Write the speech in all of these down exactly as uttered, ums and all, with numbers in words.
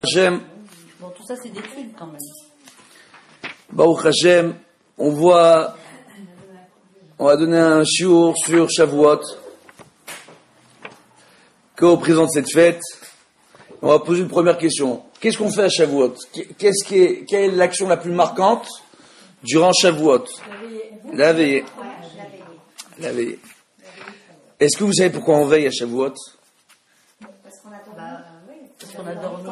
Hashem. Bon, tout ça, c'est des trucs quand même. Baruch Hashem, on voit, on va donner un shiur sur Shavuot, que représente cette fête. On va poser une première question. Qu'est-ce qu'on fait à Shavuot? Qu'est-ce qui est, quelle est l'action la plus marquante durant Shavuot? La veillée. La veillée. Est-ce que vous savez pourquoi on veille à Shavuot? Parce qu'on a dormi.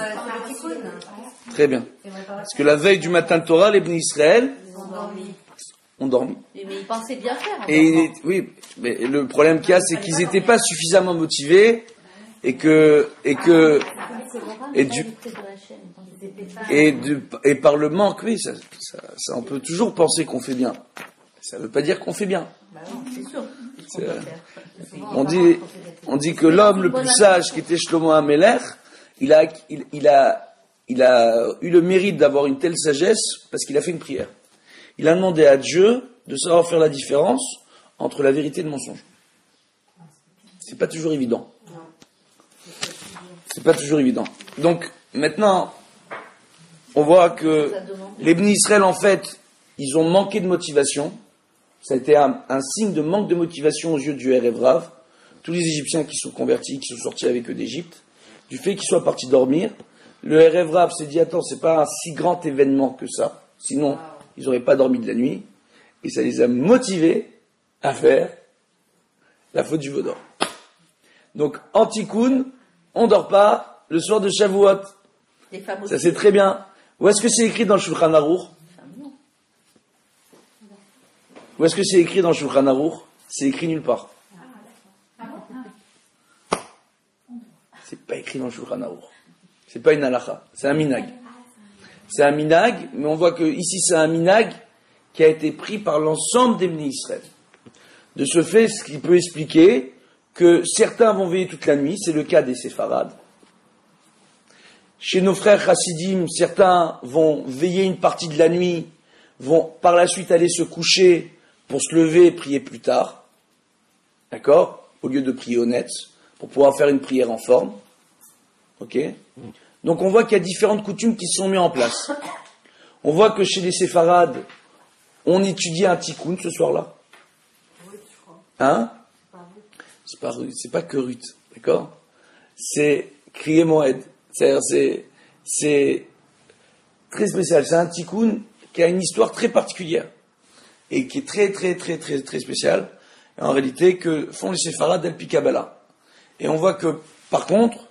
Très bien. Parce que la veille du matin de Torah, les Bnei Israël ont dormi. Mais ils pensaient bien faire. Et oui, mais le problème qu'il y a, c'est qu'ils n'étaient pas suffisamment motivés et que et que et du et du et par le manque, oui, ça, ça, ça on peut toujours penser qu'on fait bien. Ça ne veut pas dire qu'on fait bien. Bah non, c'est sûr. C'est, on dit on dit que l'homme le plus sage qui était Shlomo HaMelech, il a il, il a il a eu le mérite d'avoir une telle sagesse parce qu'il a fait une prière. Il a demandé à Dieu de savoir faire la différence entre la vérité et le mensonge. C'est pas toujours évident. C'est pas toujours évident. Donc, maintenant, on voit que les Bnei Israël, en fait, ils ont manqué de motivation. Ça a été un, un signe de manque de motivation aux yeux du Erev Rav. Tous les Égyptiens qui sont convertis, qui sont sortis avec eux d'Égypte, du fait qu'ils soient partis dormir, le Erev Rav s'est dit, attends, c'est pas un si grand événement que ça. Sinon, ils n'auraient pas dormi de la nuit. Et ça les a motivés à faire la faute du veau d'or. Donc, en Tikkun, on dort pas le soir de Shavuot. Ça, c'est très bien. Où est-ce que c'est écrit dans le Shulchan Aruch? Où est-ce que c'est écrit dans le Shulchan Aruch? C'est écrit nulle part. C'est pas écrit dans le Shulchan Aruch. C'est pas une halakha. C'est un minag. C'est un minag, mais on voit que ici c'est un minag qui a été pris par l'ensemble des Bnei Israël. De ce fait, ce qui peut expliquer que certains vont veiller toute la nuit, c'est le cas des séfarades. Chez nos frères chassidim, certains vont veiller une partie de la nuit, vont par la suite aller se coucher pour se lever et prier plus tard. D'accord? Au lieu de prier honnête, pour pouvoir faire une prière en forme. Ok? Donc on voit qu'il y a différentes coutumes qui se sont mises en place. On voit que chez les séfarades, on étudie un tikkun ce soir-là. Hein? C'est pas, c'est pas que Ruth, d'accord? C'est crier Moed. C'est-à-dire, c'est, c'est très spécial. C'est un tikkun qui a une histoire très particulière. Et qui est très, très, très, très, très spéciale. En réalité, que font les séfarades d'El Pikabala. Et on voit que, par contre,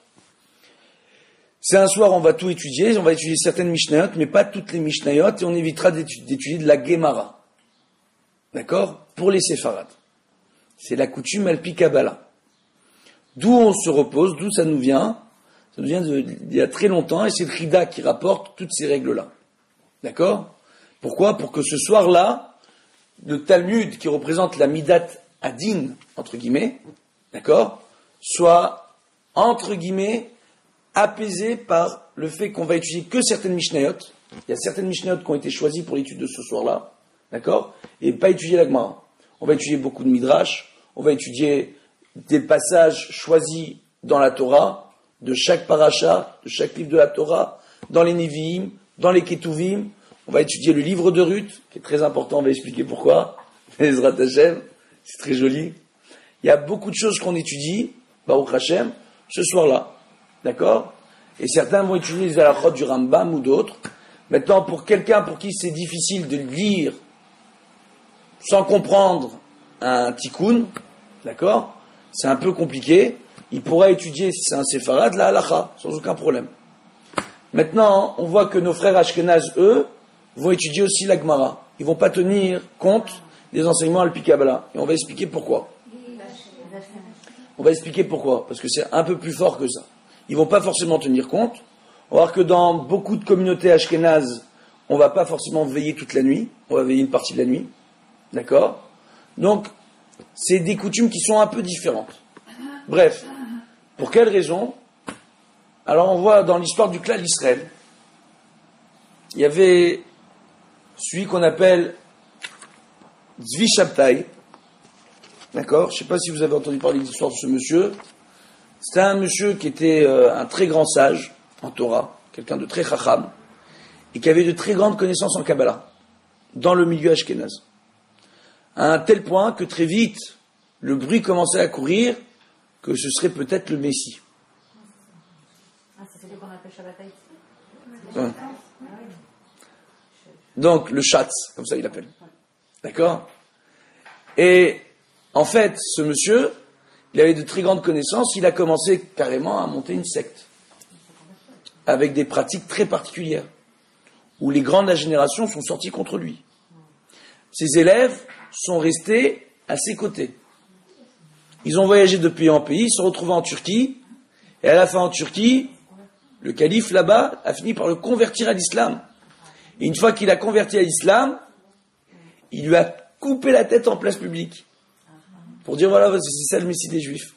c'est un soir, on va tout étudier, on va étudier certaines Mishnayot, mais pas toutes les Mishnayot, et on évitera d'étudier de la Gemara. D'accord? Pour les séfarades. C'est la coutume Al Pi Kabbalah. D'où on se repose, d'où ça nous vient? Ça nous vient d'il y a très longtemps, et c'est le Rida qui rapporte toutes ces règles-là. D'accord? Pourquoi? Pour que ce soir-là, le Talmud, qui représente la Midat Adin, entre guillemets, d'accord, soit, entre guillemets, apaisé par le fait qu'on va étudier que certaines Mishnayot. Il y a certaines Mishnayot qui ont été choisies pour l'étude de ce soir-là, d'accord, et pas étudier la Gemara. On va étudier beaucoup de Midrash, on va étudier des passages choisis dans la Torah, de chaque paracha, de chaque livre de la Torah, dans les Nevi'im, dans les Ketuvim. On va étudier le livre de Ruth, qui est très important, on va expliquer pourquoi. Ezrat Hashem, c'est très joli. Il y a beaucoup de choses qu'on étudie, Baruch Hashem, ce soir-là. D'accord? Et certains vont étudier les halachot du Rambam ou d'autres. Maintenant, pour quelqu'un pour qui c'est difficile de lire sans comprendre un tikkun, d'accord? C'est un peu compliqué. Il pourra étudier, si c'est un séfarade, la halacha, sans aucun problème. Maintenant, on voit que nos frères Ashkenaz, eux, vont étudier aussi la Gemara. Ils vont pas tenir compte des enseignements Al Pi Kabbalah. Et on va expliquer pourquoi. On va expliquer pourquoi. Parce que c'est un peu plus fort que ça. Ils vont pas forcément tenir compte. On va voir que dans beaucoup de communautés ashkénazes, on va pas forcément veiller toute la nuit. On va veiller une partie de la nuit. D'accord? Donc, c'est des coutumes qui sont un peu différentes. Bref. Pour quelle raison? Alors, on voit dans l'histoire du clan d'Israël, il y avait celui qu'on appelle Zvi Shabtai. D'accord? Je sais pas si vous avez entendu parler de l'histoire de ce monsieur. C'était un monsieur qui était euh, un très grand sage, en Torah, quelqu'un de très chacham, et qui avait de très grandes connaissances en Kabbalah, dans le milieu ashkénaze. À un tel point que très vite, le bruit commençait à courir que ce serait peut-être le Messie. Ah, c'est celui qu'on appelle Shabbatai. Ouais. Donc, le Shatz, comme ça il appelle. D'accord? Et, en fait, ce monsieur, il avait de très grandes connaissances, il a commencé carrément à monter une secte. Avec des pratiques très particulières. Où les grands de la génération sont sortis contre lui. Ses élèves sont restés à ses côtés. Ils ont voyagé de pays en pays, ils se sont retrouvés en Turquie, et à la fin en Turquie, le calife là-bas a fini par le convertir à l'islam. Et une fois qu'il a converti à l'islam, il lui a coupé la tête en place publique. Pour dire voilà, c'est ça le Messie des Juifs.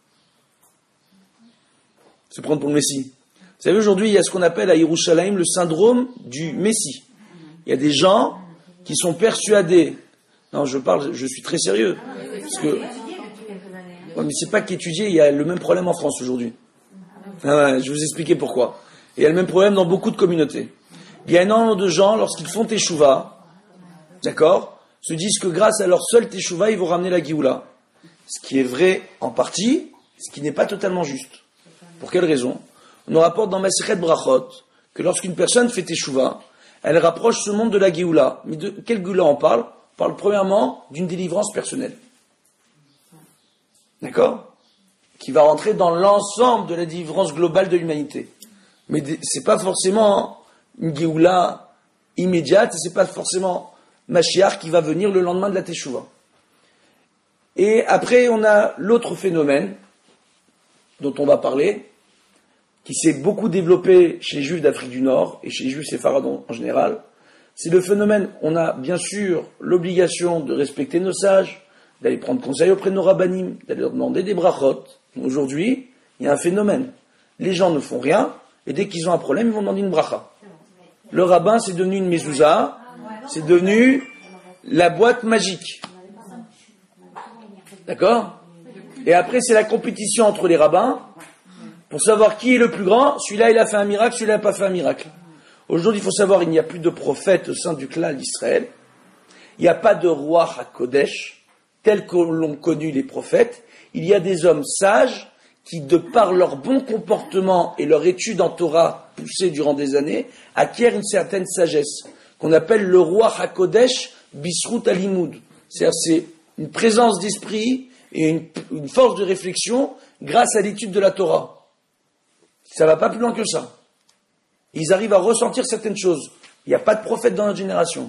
Se prendre pour le Messie. Vous savez, aujourd'hui, il y a ce qu'on appelle à Yerushalayim le syndrome du Messie. Il y a des gens qui sont persuadés. Non, je parle, je suis très sérieux. Parce que, ouais, mais c'est pas qu'étudier, il y a le même problème en France aujourd'hui. Ah ouais, je vais vous expliquer pourquoi. Il y a le même problème dans beaucoup de communautés. Il y a énormément de gens, lorsqu'ils font teshuva, d'accord, se disent que grâce à leur seul teshuva, ils vont ramener la Géoula. Ce qui est vrai en partie, ce qui n'est pas totalement juste. Pour quelle raison? On nous rapporte dans Masechet Brachot que lorsqu'une personne fait teshuva, elle rapproche ce monde de la Géoula. Mais de quelle Géoula on parle? On parle premièrement d'une délivrance personnelle. D'accord? Qui va rentrer dans l'ensemble de la délivrance globale de l'humanité. Mais c'est pas forcément une Géoula immédiate, et c'est pas forcément Mashiach qui va venir le lendemain de la teshuva. Et après, on a l'autre phénomène dont on va parler, qui s'est beaucoup développé chez les Juifs d'Afrique du Nord et chez les Juifs séfarades en général. C'est le phénomène, on a bien sûr l'obligation de respecter nos sages, d'aller prendre conseil auprès de nos rabbanim, d'aller leur demander des brachot. Aujourd'hui, il y a un phénomène. Les gens ne font rien, et dès qu'ils ont un problème, ils vont demander une bracha. Le rabbin, c'est devenu une mezouza, c'est devenu la boîte magique. D'accord? Et après, c'est la compétition entre les rabbins, pour savoir qui est le plus grand. Celui-là, il a fait un miracle, celui-là n'a pas fait un miracle. Aujourd'hui, il faut savoir, il n'y a plus de prophète au sein du clan d'Israël. Il n'y a pas de roi HaKodesh, tel que l'ont connu les prophètes. Il y a des hommes sages qui, de par leur bon comportement et leur étude en Torah poussée durant des années, acquièrent une certaine sagesse, qu'on appelle le roi HaKodesh Bisrut Alimoud. C'est-à-dire, c'est une présence d'esprit et une, une force de réflexion grâce à l'étude de la Torah. Ça ne va pas plus loin que ça. Ils arrivent à ressentir certaines choses. Il n'y a pas de prophète dans notre génération.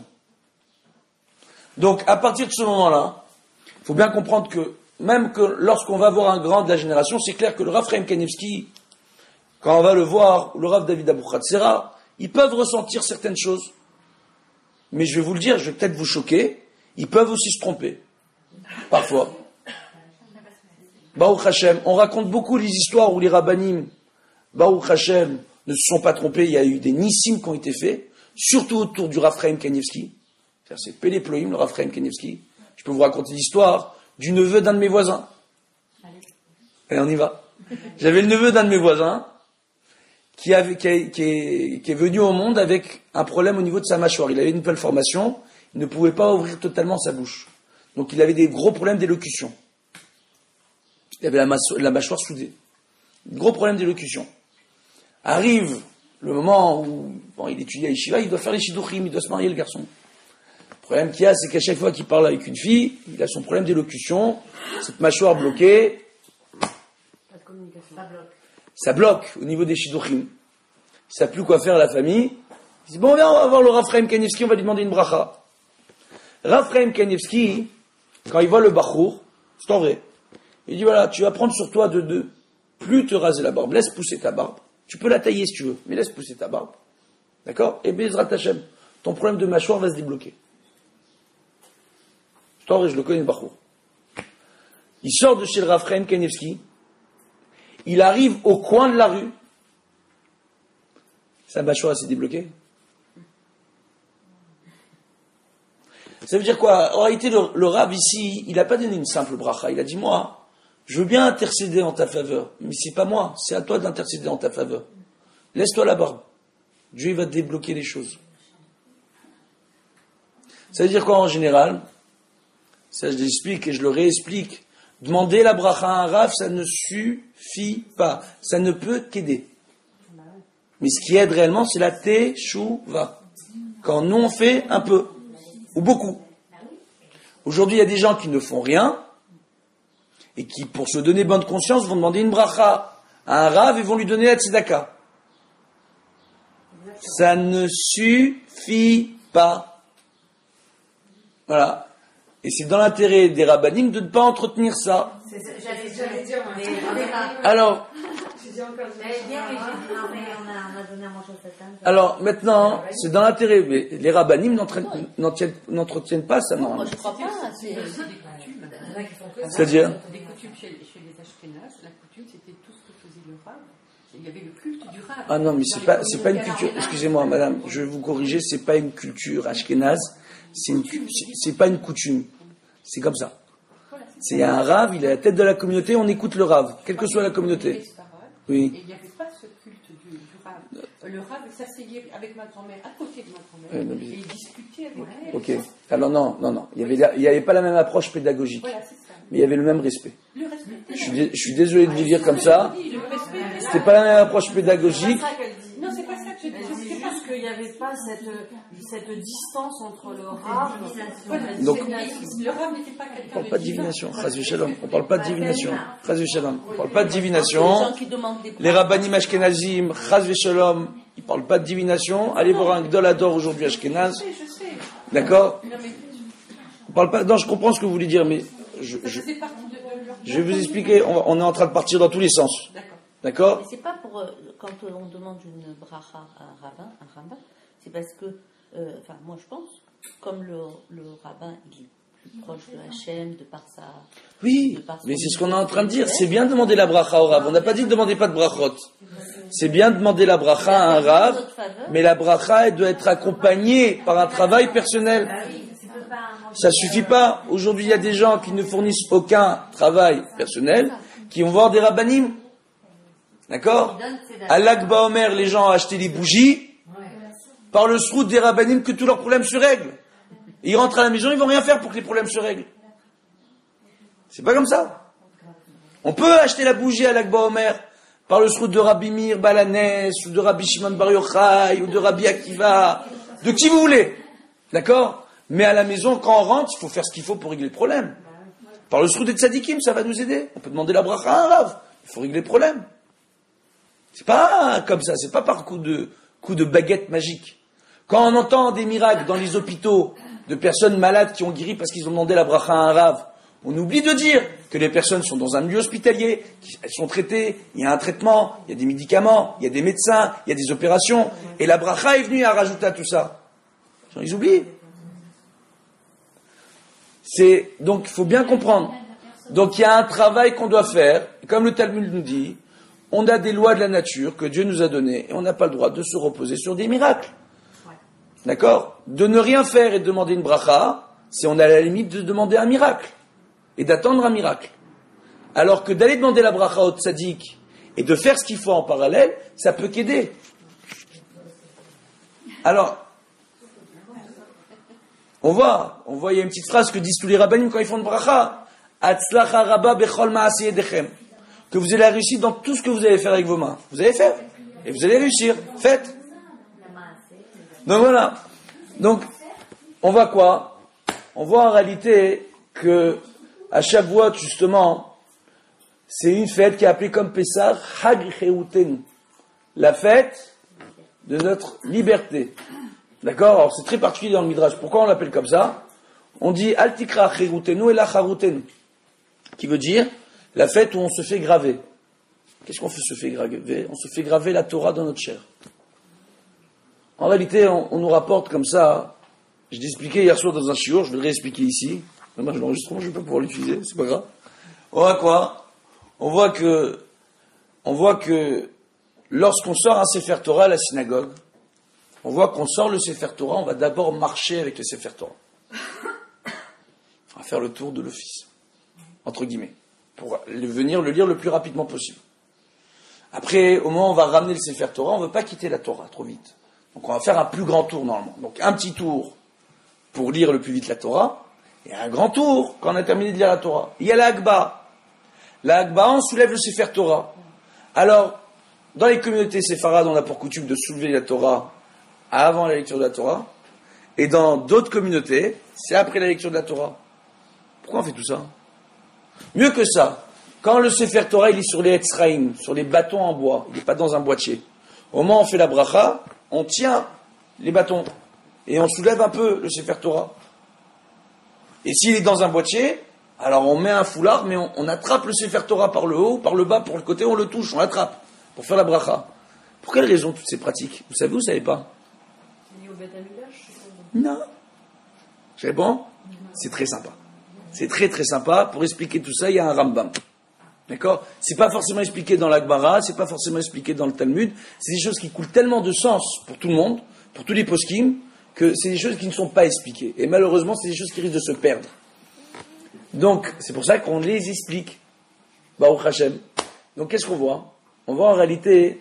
Donc, à partir de ce moment-là, il faut bien comprendre que, même que lorsqu'on va voir un grand de la génération, c'est clair que le Rav Chaim Kanievski, quand on va le voir, ou le Rav David Abou-Khatsera, ils peuvent ressentir certaines choses. Mais je vais vous le dire, je vais peut-être vous choquer, ils peuvent aussi se tromper. Parfois. Baruch Hashem, on raconte beaucoup les histoires où les rabbanim, Baruch Hashem, ne se sont pas trompés, il y a eu des nissim qui ont été faits, surtout autour du Rav Chaim Kanievski. C'est Péléploïm, le Rav Chaim Kanievski. Je peux vous raconter l'histoire du neveu d'un de mes voisins. Allez, on y va. J'avais le neveu d'un de mes voisins qui, avait, qui, a, qui, est, qui est venu au monde avec un problème au niveau de sa mâchoire. Il avait une malformation, il ne pouvait pas ouvrir totalement sa bouche. Donc il avait des gros problèmes d'élocution. Il avait la, masse, la mâchoire soudée. Gros problème d'élocution. Arrive le moment où bon, il étudie à Yeshiva, il doit faire les shidduchim, il doit se marier le garçon. Le problème qu'il y a, c'est qu'à chaque fois qu'il parle avec une fille, il a son problème d'élocution, cette mâchoire bloquée, Pas de communication. Ça bloque. ça bloque au niveau des shidduchim. Il ne sait plus quoi faire à la famille. Il dit, bon, viens, on va voir le Rav Chaim Kanievski, on va lui demander une bracha. Rav Chaim Kanievski, quand il voit le bachour, c'est en vrai, il dit, voilà, tu vas prendre sur toi de deux. Plus te raser la barbe, laisse pousser ta barbe. Tu peux la tailler si tu veux, mais laisse pousser ta barbe. D'accord? Et Bezrat Hashem, ton problème de mâchoire va se débloquer. Je t'en je le connais le bachour. Il sort de chez le Rav Chaim Kanievski, il arrive au coin de la rue, sa mâchoire s'est débloquée. Ça veut dire quoi? En réalité, le, le Rav ici, il n'a pas donné une simple bracha, il a dit, moi, je veux bien intercéder en ta faveur, mais c'est pas moi, c'est à toi d'intercéder en ta faveur. Laisse-toi la barbe. Dieu il va te débloquer les choses. Ça veut dire quoi en général? Ça je l'explique et je le réexplique. Demander la bracha à un raf, ça ne suffit pas. Ça ne peut qu'aider. Mais ce qui aide réellement, c'est la teshuva. Quand nous on fait un peu, ou beaucoup. Aujourd'hui, il y a des gens qui ne font rien, et qui, pour se donner bonne conscience, vont demander une bracha à un rave et vont lui donner la tzedaka. Ça ne suffit pas. Voilà. Et c'est dans l'intérêt des rabbanim de ne pas entretenir ça. C'est, j'allais, j'allais dire, mais Alors, alors maintenant, c'est dans l'intérêt, mais les rabbanim n'entretiennent pas ça, non? Moi, je crois pas. C'est C'est-à-dire des coutumes chez, chez les Ashkénazes, la coutume c'était tout ce que faisait le rab. Il y avait le culte du rab. Ah non, mais c'est pas, c'est pas une culture. Excusez-moi, madame, je vais vous corriger. C'est pas une culture ashkénaze. C'est une, c'est pas une coutume. C'est comme ça. C'est un rave. Il est à la tête de la communauté. On écoute le rave, quelle que soit la communauté. Oui. Et il n'y avait pas ce culte du, du rab. Le rab s'asseyait avec ma grand-mère, à côté de ma grand-mère, oui, mais... et il discutait avec elle. Ok. Alors non, non, non. Il y avait, il y avait pas la même approche pédagogique. Voilà, c'est ça. Mais il y avait le même respect. Le respect. Je suis, dé, je suis désolé de vous dire comme ça. C'était pas la même approche pédagogique. Non, c'est pas ça que je dis. C'est juste qu'il n'y avait pas cette, cette distance entre le rab. Donc, le rab n'était pas quelqu'un. On parle pas de divination. Chazvé shalom. On parle pas de divination. Chazvé shalom. On parle pas de divination. Les rabbanim ashkenazim, chazvé shalom, ils parlent pas de divination. Allez voir un gdol ador aujourd'hui ashkenaz. D'accord? On parle pas. Non, je comprends ce que vous voulez dire, mais je, je, je vais vous expliquer. On, on est en train de partir dans tous les sens. D'accord? Mais c'est pas pour euh, quand euh, on demande une bracha à un rabbin, un rabbin, c'est parce que, euh, enfin, moi je pense, comme le, le rabbin il est plus proche de Hachem, de par sa. Oui, de par mais c'est ce qu'on est en train de dire. C'est bien de demander la bracha au rav. On n'a pas dit de demander pas de brachot. C'est bien de demander la bracha à un rav, mais la bracha elle doit être accompagnée par un travail personnel. Ça suffit pas. Aujourd'hui, il y a des gens qui ne fournissent aucun travail personnel, qui vont voir des rabbanim. D'accord? À l'Akba Omer, les gens ont acheté des bougies par le srout des rabbanim que tous leurs problèmes se règlent. Et ils rentrent à la maison, ils vont rien faire pour que les problèmes se règlent. C'est pas comme ça. On peut acheter la bougie à l'Akba Omer par le srout de Rabbi Meir Balanès, ou de Rabbi Shimon Bar Yochai, ou de Rabbi Akiva, de qui vous voulez. D'accord? Mais à la maison, quand on rentre, il faut faire ce qu'il faut pour régler le problème. Par le srout des tzadikim, ça va nous aider. On peut demander la bracha à un rav. Il faut régler le problème. C'est pas comme ça, c'est pas par coup de, coup de baguette magique. Quand on entend des miracles dans les hôpitaux de personnes malades qui ont guéri parce qu'ils ont demandé la bracha à un rav, on oublie de dire que les personnes sont dans un milieu hospitalier, elles sont traitées, il y a un traitement, il y a des médicaments, il y a des médecins, il y a des opérations, et la bracha est venue à rajouter à tout ça. Ils oublient. C'est, donc, il faut bien comprendre. Donc, il y a un travail qu'on doit faire, comme le Talmud nous dit, on a des lois de la nature que Dieu nous a données, et on n'a pas le droit de se reposer sur des miracles. D'accord? De ne rien faire et de demander une bracha, c'est on a la limite de demander un miracle, et d'attendre un miracle. Alors que d'aller demander la bracha au tzaddik, et de faire ce qu'il faut en parallèle, ça peut qu'aider. Alors, on voit, on voit, il y a une petite phrase que disent tous les rabbanim quand ils font une bracha. Atzlacha rabba bechol ma'asi yedechem. Que vous allez réussir dans tout ce que vous allez faire avec vos mains. Vous allez faire. Et vous allez réussir. Faites. Donc voilà. Donc, on voit quoi? On voit en réalité que, à chaque voie, justement, c'est une fête qui est appelée comme Pessah, Hag Cheutenu. La fête de notre liberté. D'accord? Alors, c'est très particulier dans le Midrash. Pourquoi on l'appelle comme ça? On dit Altikra Cheutenu et la Charutenu. Qui veut dire la fête où on se fait graver. Qu'est-ce qu'on fait, se fait graver? On se fait graver la Torah dans notre chair. En réalité, on, on nous rapporte comme ça. Je l'ai expliqué hier soir dans un shiur, je vais le réexpliquer ici. Moi, je l'enregistre, je ne vais pas pouvoir l'utiliser, c'est pas grave. On voit quoi? On voit que, on voit que lorsqu'on sort un Sefer Torah à la synagogue, on voit qu'on sort le Sefer Torah, on va d'abord marcher avec le Sefer Torah. On va faire le tour de l'office, entre guillemets, pour venir le lire le plus rapidement possible. Après, au moment où on va ramener le Sefer Torah, on ne veut pas quitter la Torah trop vite. Donc on va faire un plus grand tour normalement. Donc un petit tour pour lire le plus vite la Torah, et un grand tour quand on a terminé de lire la Torah. Il y a la Hagba. La Hagba, on soulève le Sefer Torah. Alors, dans les communautés séfarades, on a pour coutume de soulever la Torah avant la lecture de la Torah, et dans d'autres communautés, c'est après la lecture de la Torah. Pourquoi on fait tout ça? Mieux que ça, quand le Sefer Torah il est sur les Etzraïm, sur les bâtons en bois, il n'est pas dans un boîtier. Au moment où on fait la bracha, on tient les bâtons et on soulève un peu le Sefer Torah. Et s'il est dans un boîtier, alors on met un foulard, mais on, on attrape le Sefer Torah par le haut, par le bas, pour le côté, on le touche, on l'attrape pour faire la bracha. Pour quelle raison toutes ces pratiques? Vous savez ou vous savez pas? C'est lié au Beth Amikdash? Non. C'est bon? C'est très sympa. C'est très très sympa. Pour expliquer tout ça, il y a un Rambam. D'accord? C'est pas forcément expliqué dans la Gemara, c'est pas forcément expliqué dans le Talmud. C'est des choses qui coulent tellement de sens pour tout le monde, pour tous les poskim, que c'est des choses qui ne sont pas expliquées. Et malheureusement, c'est des choses qui risquent de se perdre. Donc, c'est pour ça qu'on les explique. Baruch Hashem. Donc, qu'est-ce qu'on voit? On voit en réalité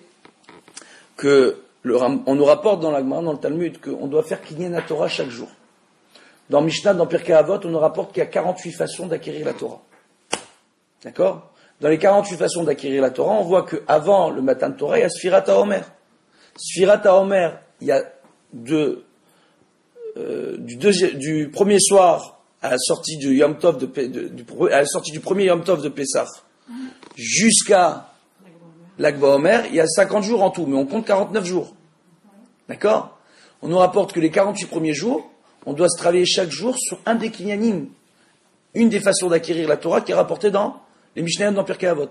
que le, on nous rapporte dans la Gemara, dans le Talmud, qu'on doit faire Kinyan la Torah chaque jour. Dans Mishnah, dans Pirkei Avot, on nous rapporte qu'il y a quarante-huit façons d'acquérir la Torah. D'accord? Dans les quarante-huit façons d'acquérir la Torah, on voit qu'avant le matin de Torah, il y a Sfirat HaOmer. Sfirat HaOmer, il y a de, euh, du, deuxi- du premier soir à la sortie du Yom Tov de, de, du, à la sortie du premier Yom Tov de Pessah jusqu'à l'Ag BaOmer, il y a cinquante jours en tout, mais on compte quarante-neuf jours. D'accord? On nous rapporte que les quarante-huit premiers jours, on doit se travailler chaque jour sur un des kinyanim, une des façons d'acquérir la Torah qui est rapportée dans les Mishnayot dans Pirkei Avot.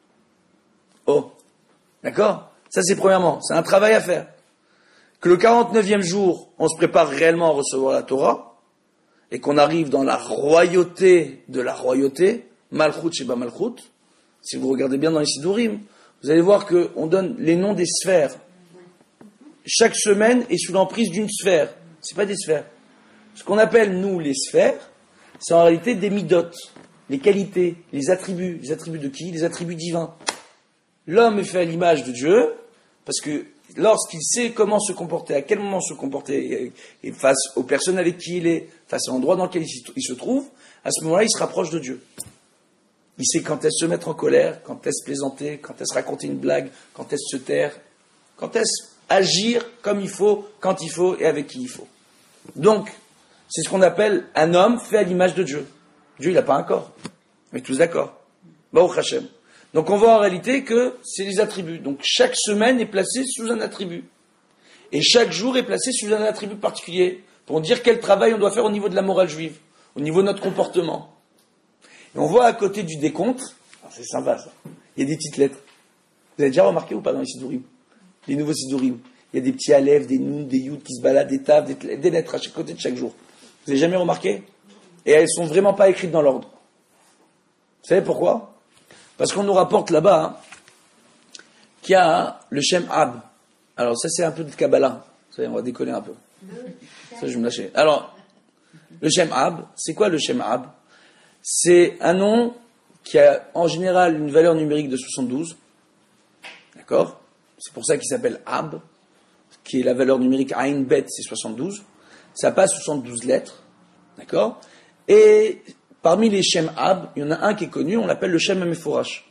Oh, d'accord? Ça c'est premièrement, c'est un travail à faire. Que le quarante-neuvième jour, on se prépare réellement à recevoir la Torah, et qu'on arrive dans la royauté de la royauté, Malchut Sheba Malchut. Si vous regardez bien dans les Sidurim, vous allez voir qu'on donne les noms des sphères. Chaque semaine est sous l'emprise d'une sphère. C'est pas des sphères. Ce qu'on appelle, nous, les sphères, c'est en réalité des midot, les qualités, les attributs. Les attributs de qui? Les attributs divins. L'homme est fait à l'image de Dieu, parce que lorsqu'il sait comment se comporter, à quel moment se comporter, et face aux personnes avec qui il est, face à l'endroit dans lequel il se trouve, à ce moment-là, il se rapproche de Dieu. Il sait quand est-ce se mettre en colère, quand est-ce plaisanter, quand est-ce raconter une blague, quand est-ce se taire, quand est-ce agir comme il faut, quand il faut et avec qui il faut. Donc, c'est ce qu'on appelle un homme fait à l'image de Dieu. Dieu, il n'a pas un corps. On est tous d'accord. Baruch Hashem. Donc, on voit en réalité que c'est les attributs. Donc, chaque semaine est placée sous un attribut. Et chaque jour est placé sous un attribut particulier pour dire quel travail on doit faire au niveau de la morale juive, au niveau de notre comportement. Et on voit à côté du décompte, alors c'est sympa ça, il y a des petites lettres. Vous avez déjà remarqué ou pas dans les Sidurim? Les nouveaux Sidurim. Il y a des petits Aleph, des Nun, des Yud qui se baladent, des Tav, des, des lettres à chaque côté de chaque jour. Vous avez jamais remarqué? Et elles sont vraiment pas écrites dans l'ordre. Vous savez pourquoi? Parce qu'on nous rapporte là-bas hein, qu'il y a le Shem Ab. Alors ça c'est un peu de Kabbalah. Vous savez, on va décoller un peu. Ça je vais me lâcher. Alors, le Shem Ab, c'est quoi le Shem Ab? C'est un nom qui a en général une valeur numérique de soixante-douze. D'accord? C'est pour ça qu'il s'appelle Ab, qui est la valeur numérique Ain Bet, c'est soixante-douze. Ça passe soixante-douze lettres. D'accord? Et parmi les Shem Ab, il y en a un qui est connu, on l'appelle le Shem Meforash.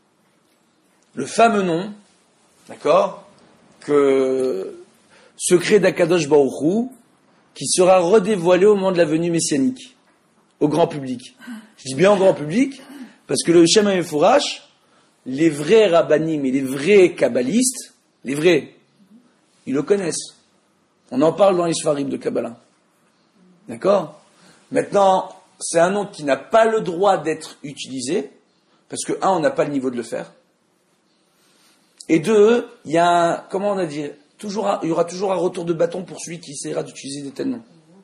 Le fameux nom, d'accord, que secret d'Akadosh Baruch Hu, qui sera redévoilé au moment de la venue messianique, au grand public. Je dis bien au grand public, parce que le Shem Meforash, les vrais rabbanim et les vrais kabbalistes, les vrais, ils le connaissent. On en parle dans les Sfarim de Kabbalah. D'accord? Maintenant, c'est un nom qui n'a pas le droit d'être utilisé, parce que, un, on n'a pas le niveau de le faire. Et deux, il y a un, comment on a dit, toujours un, il y aura toujours un retour de bâton pour celui qui essaiera d'utiliser des tels noms.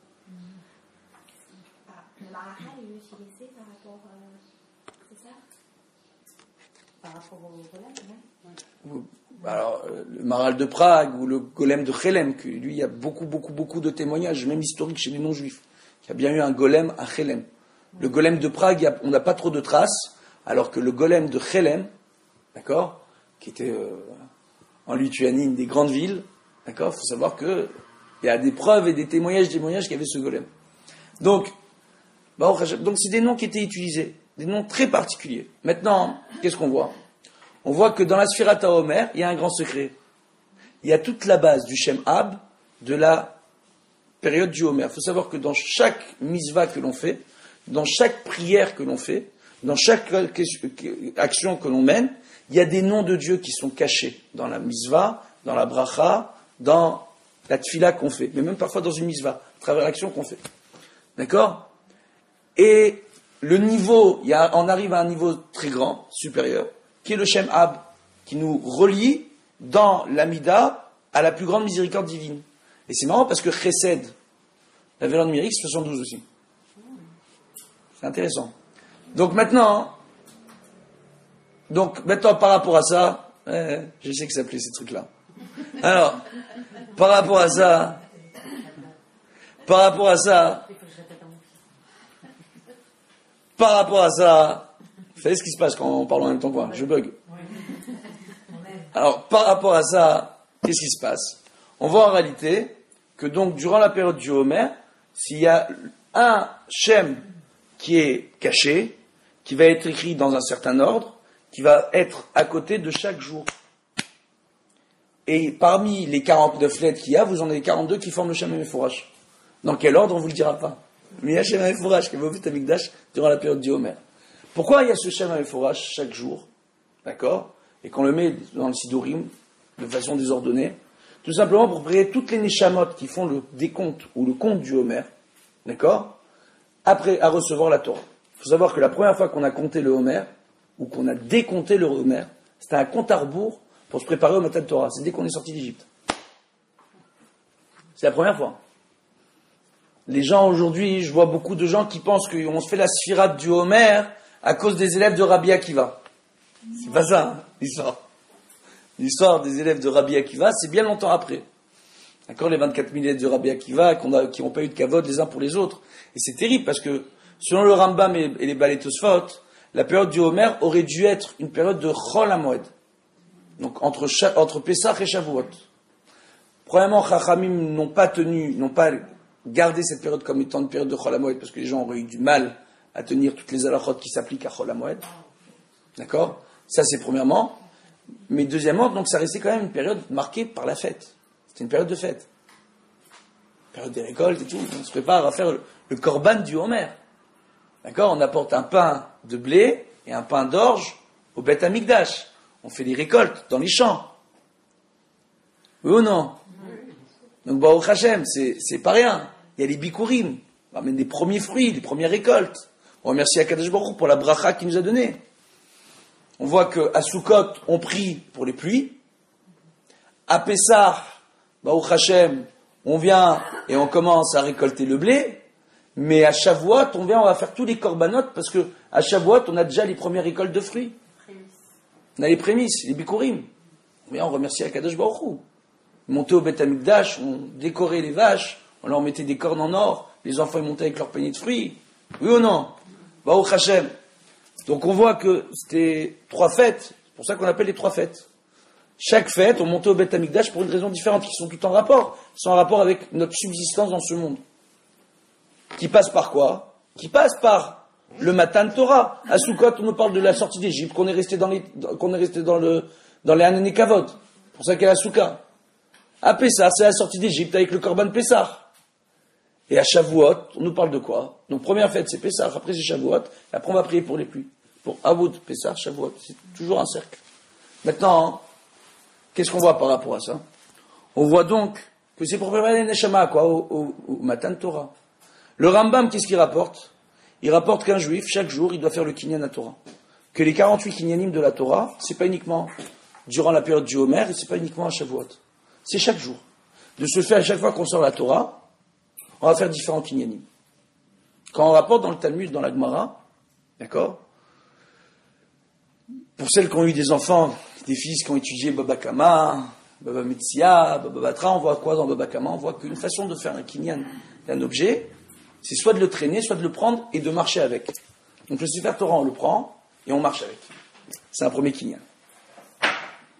Le Maharal est utilisé par rapport, euh, c'est ça? Par rapport au golem, non? Alors, le Maharal de Prague ou le golem de Chelem, que lui, il y a beaucoup, beaucoup, beaucoup de témoignages, même historiques chez les non-juifs. Il y a bien eu un golem à Chelem. Le golem de Prague, il y a, on n'a pas trop de traces, alors que le golem de Chelem, d'accord, qui était euh, en Lituanie, une des grandes villes. D'accord ? Il faut savoir qu'il y a des preuves et des témoignages, témoignages qu'il y avait ce golem. Donc, donc c'est des noms qui étaient utilisés, des noms très particuliers. Maintenant, qu'est-ce qu'on voit ? On voit que dans la Sfirat HaOmer, il y a un grand secret. Il y a toute la base du Shem Ab de la période du Homer. Il faut savoir que dans chaque misva que l'on fait, dans chaque prière que l'on fait, dans chaque action que l'on mène, il y a des noms de Dieu qui sont cachés dans la misva, dans la bracha, dans la tfila qu'on fait, mais même parfois dans une misva, à travers l'action qu'on fait. D'accord ? Et le niveau, il y a, on arrive à un niveau très grand, supérieur, qui est le Shem Ab, qui nous relie dans l'Amida à la plus grande miséricorde divine. Et c'est marrant parce que Chesed, la valeur numérique, c'est soixante-douze aussi. C'est intéressant. Donc maintenant, donc maintenant par rapport à ça, eh, je sais que ça plaît ces trucs-là. Alors, par rapport à ça, par rapport à ça, par rapport à ça, vous savez ce qui se passe quand on parle en même temps que moi, je bug. Alors, par rapport à ça, qu'est-ce qui se passe ? On voit en réalité que donc, durant la période du Homer, s'il y a un Shem qui est caché, qui va être écrit dans un certain ordre, qui va être à côté de chaque jour. Et parmi les quarante-neuf lettres qu'il y a, vous en avez quarante-deux qui forment le Shem Mefourash. Dans quel ordre, on ne vous le dira pas. Mais il y a Shem Mefourash qui va au Beth Amikdash durant la période du Homer. Pourquoi il y a ce Shem Mefourash chaque jour ? D'accord ? Et qu'on le met dans le Sidurim de façon désordonnée, tout simplement pour prier toutes les Neshamot qui font le décompte ou le compte du Homer, d'accord, après à recevoir la Torah. Il faut savoir que la première fois qu'on a compté le Homer, ou qu'on a décompté le Homer, c'était un compte à rebours pour se préparer au Matan Torah. C'est dès qu'on est sorti d'Égypte. C'est la première fois. Les gens aujourd'hui, je vois beaucoup de gens qui pensent qu'on se fait la sphirate du Homer à cause des élèves de Rabbi Akiva. C'est pas ça, hein, l'histoire. L'histoire des élèves de Rabbi Akiva, c'est bien longtemps après. D'accord, les vingt-quatre mille élèves de Rabbi Akiva qu'on a, qui n'ont pas eu de kavod les uns pour les autres. Et c'est terrible parce que, selon le Rambam et, et les Balei Tosfot, la période du Homer aurait dû être une période de Chol HaMoed. Donc, entre, entre Pessah et Shavuot. Premièrement, Chachamim n'ont pas tenu, n'ont pas gardé cette période comme étant une période de Chol HaMoed parce que les gens auraient eu du mal à tenir toutes les halachot qui s'appliquent à Chol HaMoed. D'accord? Ça, c'est premièrement. Mais deuxièmement, donc, ça restait quand même une période marquée par la fête. C'était une période de fête. Période des récoltes et tout. On se prépare à faire le, le korban du Homer. D'accord? On apporte un pain de blé et un pain d'orge au Beth Amikdash. On fait des récoltes dans les champs. Oui ou non? Donc, Baruch Hashem, c'est, c'est pas rien. Il y a les bikurim. On ramène des premiers fruits, des premières récoltes. On remercie Akadosh Baruch Hu pour la bracha qu'il nous a donnée. On voit qu'à Sukkot, on prie pour les pluies. À Pessah, Baruch Hashem, on vient et on commence à récolter le blé. Mais à Shavuot, on vient, on va faire tous les korbanot parce que à Shavuot, on a déjà les premières récoltes de fruits. On a les prémices, les bikurim. On vient, on remercie Akadosh Baruch Hu. Monter au Beth Amikdash, on décorait les vaches, on leur mettait des cornes en or, les enfants ils montaient avec leurs paniers de fruits. Oui ou non? Baruch Hashem. Donc on voit que c'était trois fêtes, c'est pour ça qu'on appelle les trois fêtes. Chaque fête, on montait au Beth Amikdash pour une raison différente, qui sont toutes en rapport. Ils sont en rapport avec notre subsistance dans ce monde. Qui passe par quoi? Qui passe par le Matan Torah. À Sukkot, on nous parle de la sortie d'Égypte, qu'on est resté dans les, qu'on est resté dans le, dans les Hanani Kavod. C'est pour ça qu'il y a la Souka. À Pessah, c'est la sortie d'Égypte avec le Korban Pessah. Et à Shavuot, on nous parle de quoi? Donc, première fête, c'est Pessah, après c'est Shavuot, et après on va prier pour les pluies. Pour Avoud, Pessah, Shavuot. C'est toujours un cercle. Maintenant, qu'est-ce qu'on voit par rapport à ça? On voit donc que c'est pour préparer les Neshama, quoi, au, au, au Matan Torah. Le Rambam, qu'est-ce qu'il rapporte? Il rapporte qu'un juif, chaque jour, il doit faire le Kinyan à Torah. Que les quarante-huit Kinyanim de la Torah, c'est pas uniquement durant la période du Homer, et c'est pas uniquement à Shavuot. C'est chaque jour. De se faire, à chaque fois qu'on sort la Torah, on va faire différents Kinyanim. Quand on rapporte dans le Talmud, dans la Gemara, d'accord? Pour celles qui ont eu des enfants, des fils qui ont étudié Baba Kama, Baba Metzia, Baba Batra, on voit quoi dans Baba Kama? On voit qu'une façon de faire un Kinyan d'un objet, c'est soit de le traîner, soit de le prendre et de marcher avec. Donc le Sefer Torah, on le prend et on marche avec. C'est un premier Kinyan.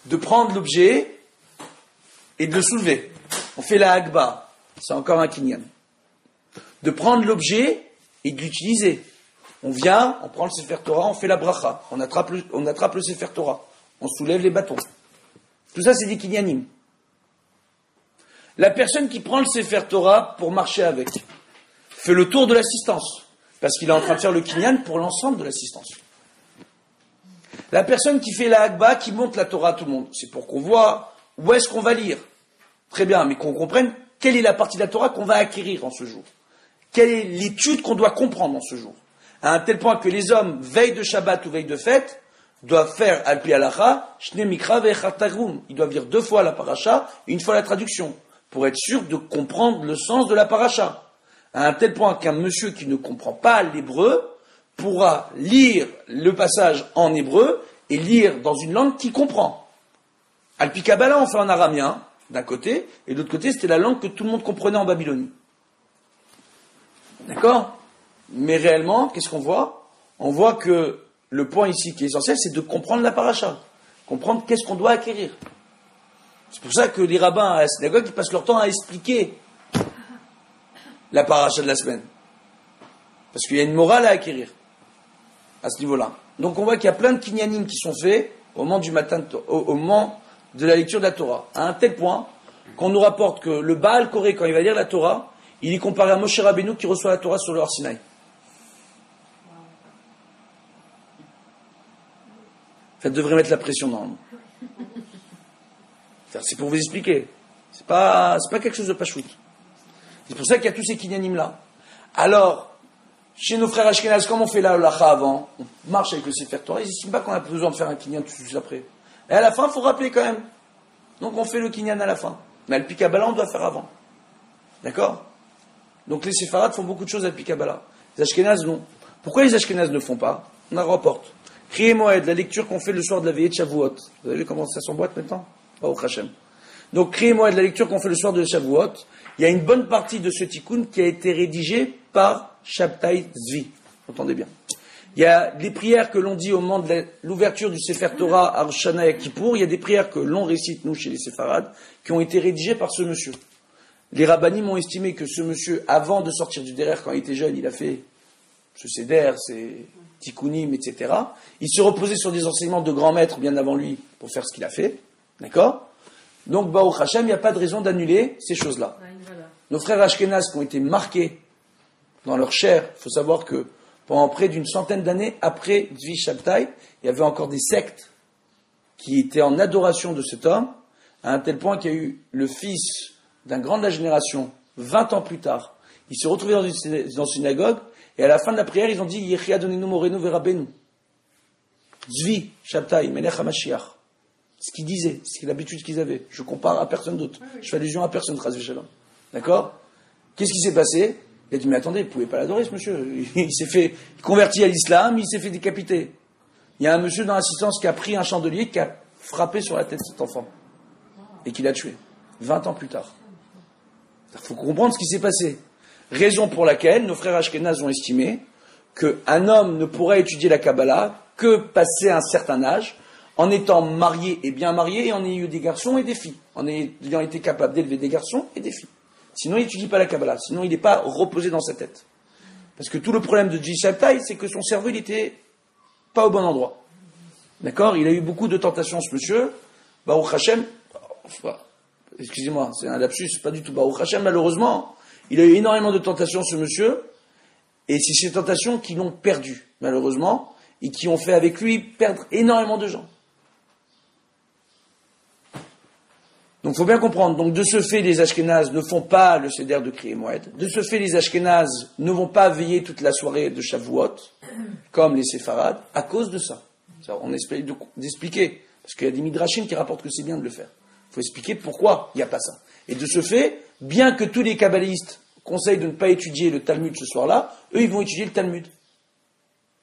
de prendre l'objet et de le soulever. On fait la Hagba, c'est encore un kinyan. De prendre l'objet et de l'utiliser. On vient, on prend le Sefer Torah, on fait la bracha, on attrape le, on attrape le Sefer Torah, on soulève les bâtons. Tout ça, c'est des kinyanim. La personne qui prend le Sefer Torah pour marcher avec fait le tour de l'assistance, parce qu'il est en train de faire le kinyan pour l'ensemble de l'assistance. La personne qui fait la Hagba, qui montre la Torah à tout le monde, c'est pour qu'on voit où est-ce qu'on va lire. Très bien, mais qu'on comprenne quelle est la partie de la Torah qu'on va acquérir en ce jour. Quelle est l'étude qu'on doit comprendre en ce jour. À un tel point que les hommes, veille de Shabbat ou veille de fête, doivent faire al-pi halacha, shne mikra ve'echad targum. Ils doivent lire deux fois la paracha et une fois la traduction, pour être sûr de comprendre le sens de la paracha. À un tel point qu'un monsieur qui ne comprend pas l'hébreu pourra lire le passage en hébreu et lire dans une langue qu'il comprend. Al-pi Kabbalah, on fait en araméen, d'un côté, et de l'autre côté, c'était la langue que tout le monde comprenait en Babylonie. D'accord ? Mais réellement, qu'est-ce qu'on voit ? On voit que le point ici qui est essentiel, c'est de comprendre la paracha. Comprendre qu'est-ce qu'on doit acquérir. C'est pour ça que les rabbins à la synagogue, ils passent leur temps à expliquer la paracha de la semaine. Parce qu'il y a une morale à acquérir à ce niveau-là. Donc on voit qu'il y a plein de kinyanim qui sont faits au moment du matin, au, au moment de la lecture de la Torah. À un tel point qu'on nous rapporte que le Baal Koré, quand il va lire la Torah, il est comparé à Moshe Rabbeinu qui reçoit la Torah sur le Har Sinaï. Ça devrait mettre la pression normalement. C'est pour vous expliquer. C'est pas, c'est pas quelque chose de pachout. C'est pour ça qu'il y a tous ces kinyanim là. Alors, chez nos frères Ashkenaz, comme on fait la halacha avant, on marche avec le Sefer Torah, ils n'estiment pas qu'on a besoin de faire un kinyan tout de suite après. Et à la fin, il faut rappeler quand même. Donc on fait le kinyan à la fin. Mais le Pi Kabbalah, on doit faire avant. D'accord ? Donc les séfarades font beaucoup de choses à Pi Kabbalah. Les Ashkenaz, non. Pourquoi les Ashkenaz ne font pas ? On en rapporte. Kriye Moed, la lecture qu'on fait le soir de la veillée de Shavuot. Vous avez vu comment ça s'emboîte maintenant ? Baruch Hashem. Donc Kriye Moed, la lecture qu'on fait le soir de Shavuot, il y a une bonne partie de ce tikkun qui a été rédigé par Shabtai Zvi. Entendez bien. Il y a des prières que l'on dit au moment de l'ouverture du Sefer Torah à Rosh Hashanah et à Kippour. Il y a des prières que l'on récite, nous, chez les séfarades, qui ont été rédigées par ce monsieur. Les rabbanim ont estimé que ce monsieur, avant de sortir du derrière, quand il était jeune, il a fait ce seder, ses tikkunim, et cetera. Il se reposait sur des enseignements de grands maîtres bien avant lui pour faire ce qu'il a fait. D'accord ? Donc, Baruch Hashem, il n'y a pas de raison d'annuler ces choses-là. Nos frères Ashkenaz qui ont été marqués dans leur chair, il faut savoir que pendant près d'une centaine d'années après Zvi Shabtai, il y avait encore des sectes qui étaient en adoration de cet homme, à un tel point qu'il y a eu le fils d'un grand de la génération, vingt ans plus tard. Il se retrouvait dans une, dans une synagogue, et à la fin de la prière, ils ont dit « Yechia donenu morenu verabenu ». Zvi Shabtai, Melech HaMashiach. Ce qu'ils disaient, c'est l'habitude qu'ils avaient. Je compare à personne d'autre. Je fais allusion à personne, Chas v'Shalom. D'accord ? Qu'est-ce qui s'est passé ? Il a dit, mais attendez, vous ne pouvez pas l'adorer, ce monsieur. Il s'est fait convertir à l'islam, il s'est fait décapiter. Il y a un monsieur dans l'assistance qui a pris un chandelier, qui a frappé sur la tête de cet enfant. Et qui l'a tué. vingt ans plus tard. Il faut comprendre ce qui s'est passé. Raison pour laquelle nos frères Ashkenaz ont estimé qu'un homme ne pourrait étudier la Kabbalah que passé un certain âge, en étant marié et bien marié, et en ayant eu des garçons et des filles. En ayant été capable d'élever des garçons et des filles. Sinon, il n'étudie pas la Kabbalah. Sinon, il n'est pas reposé dans sa tête. Parce que tout le problème de Zvi Shabtai, c'est que son cerveau, il n'était pas au bon endroit. D'accord ? Il a eu beaucoup de tentations, ce monsieur. Baruch Hashem, excusez-moi, c'est un lapsus, pas du tout Baruch Hashem, malheureusement. Il a eu énormément de tentations, ce monsieur. Et c'est ces tentations qui l'ont perdu, malheureusement, et qui ont fait avec lui perdre énormément de gens. Donc, il faut bien comprendre. Donc, de ce fait, les Ashkénazes ne font pas le seder de Kriye Moed. De ce fait, les Ashkénazes ne vont pas veiller toute la soirée de Shavuot, comme les séfarades, à cause de ça. ça on essaie d'expliquer. Parce qu'il y a des midrashim qui rapportent que c'est bien de le faire. Il faut expliquer pourquoi il n'y a pas ça. Et de ce fait, bien que tous les kabbalistes conseillent de ne pas étudier le Talmud ce soir-là, eux, ils vont étudier le Talmud. D'accord ?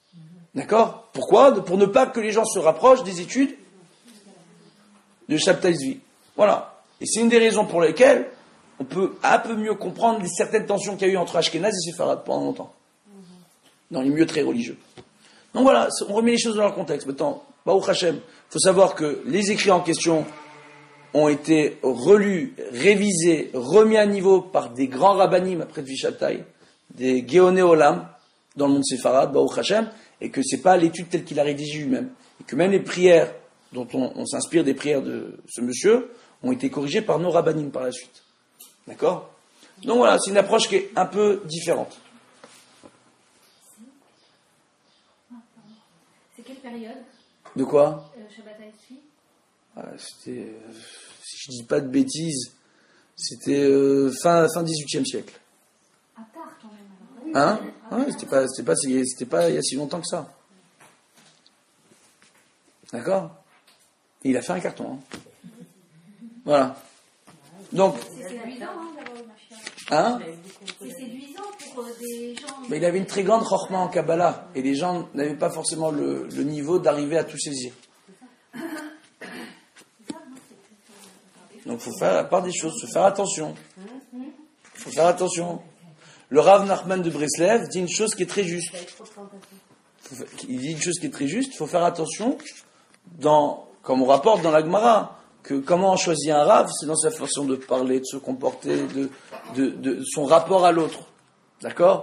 Pourquoi ? Pour ne pas que les gens se rapprochent des études de Shabtai Zvi. Voilà. Et c'est une des raisons pour lesquelles on peut un peu mieux comprendre les certaines tensions qu'il y a eu entre Ashkenaz et Séfarad pendant longtemps. Dans les milieux très religieux. Donc voilà, on remet les choses dans leur contexte. Maintenant, Baruch Hashem. Il faut savoir que les écrits en question ont été relus, révisés, remis à niveau par des grands rabbanim après de Vishatai, des Géoné Olam, dans le monde séfarade, Baruch Hashem, et que c'est pas l'étude telle qu'il a rédigée lui-même. Et que même les prières dont on, on s'inspire des prières de ce monsieur ont été corrigées par nos rabbanim par la suite. D'accord ? Donc voilà, c'est une approche qui est un peu différente. C'est quelle période ? De quoi ? euh, Shabbat Haïti ? ah, C'était, euh, si je dis pas de bêtises, c'était euh, fin, fin dix-huitième siècle. À tard quand même. Alors. Hein ? Ah ouais, c'était pas, c'était pas, c'était pas il y a si longtemps que ça. D'accord ? Et il a fait un carton. Hein. Voilà. Donc. C'est séduisant, hein, d'avoir une machine. Hein ? C'est séduisant pour euh, des gens. Mais il avait une très grande chorma en Kabbalah. Et les gens n'avaient pas forcément le, le niveau d'arriver à tout saisir. Donc il faut faire la part des choses, il faut faire attention. Il faut faire attention. Le Rav Nachman de Breslev dit une chose qui est très juste. Il dit une chose qui est très juste, il faut faire attention, dans, comme on rapporte dans la Gemara, que comment on choisit un Rav, c'est dans sa façon de parler, de se comporter, de, de, de son rapport à l'autre. D'accord ?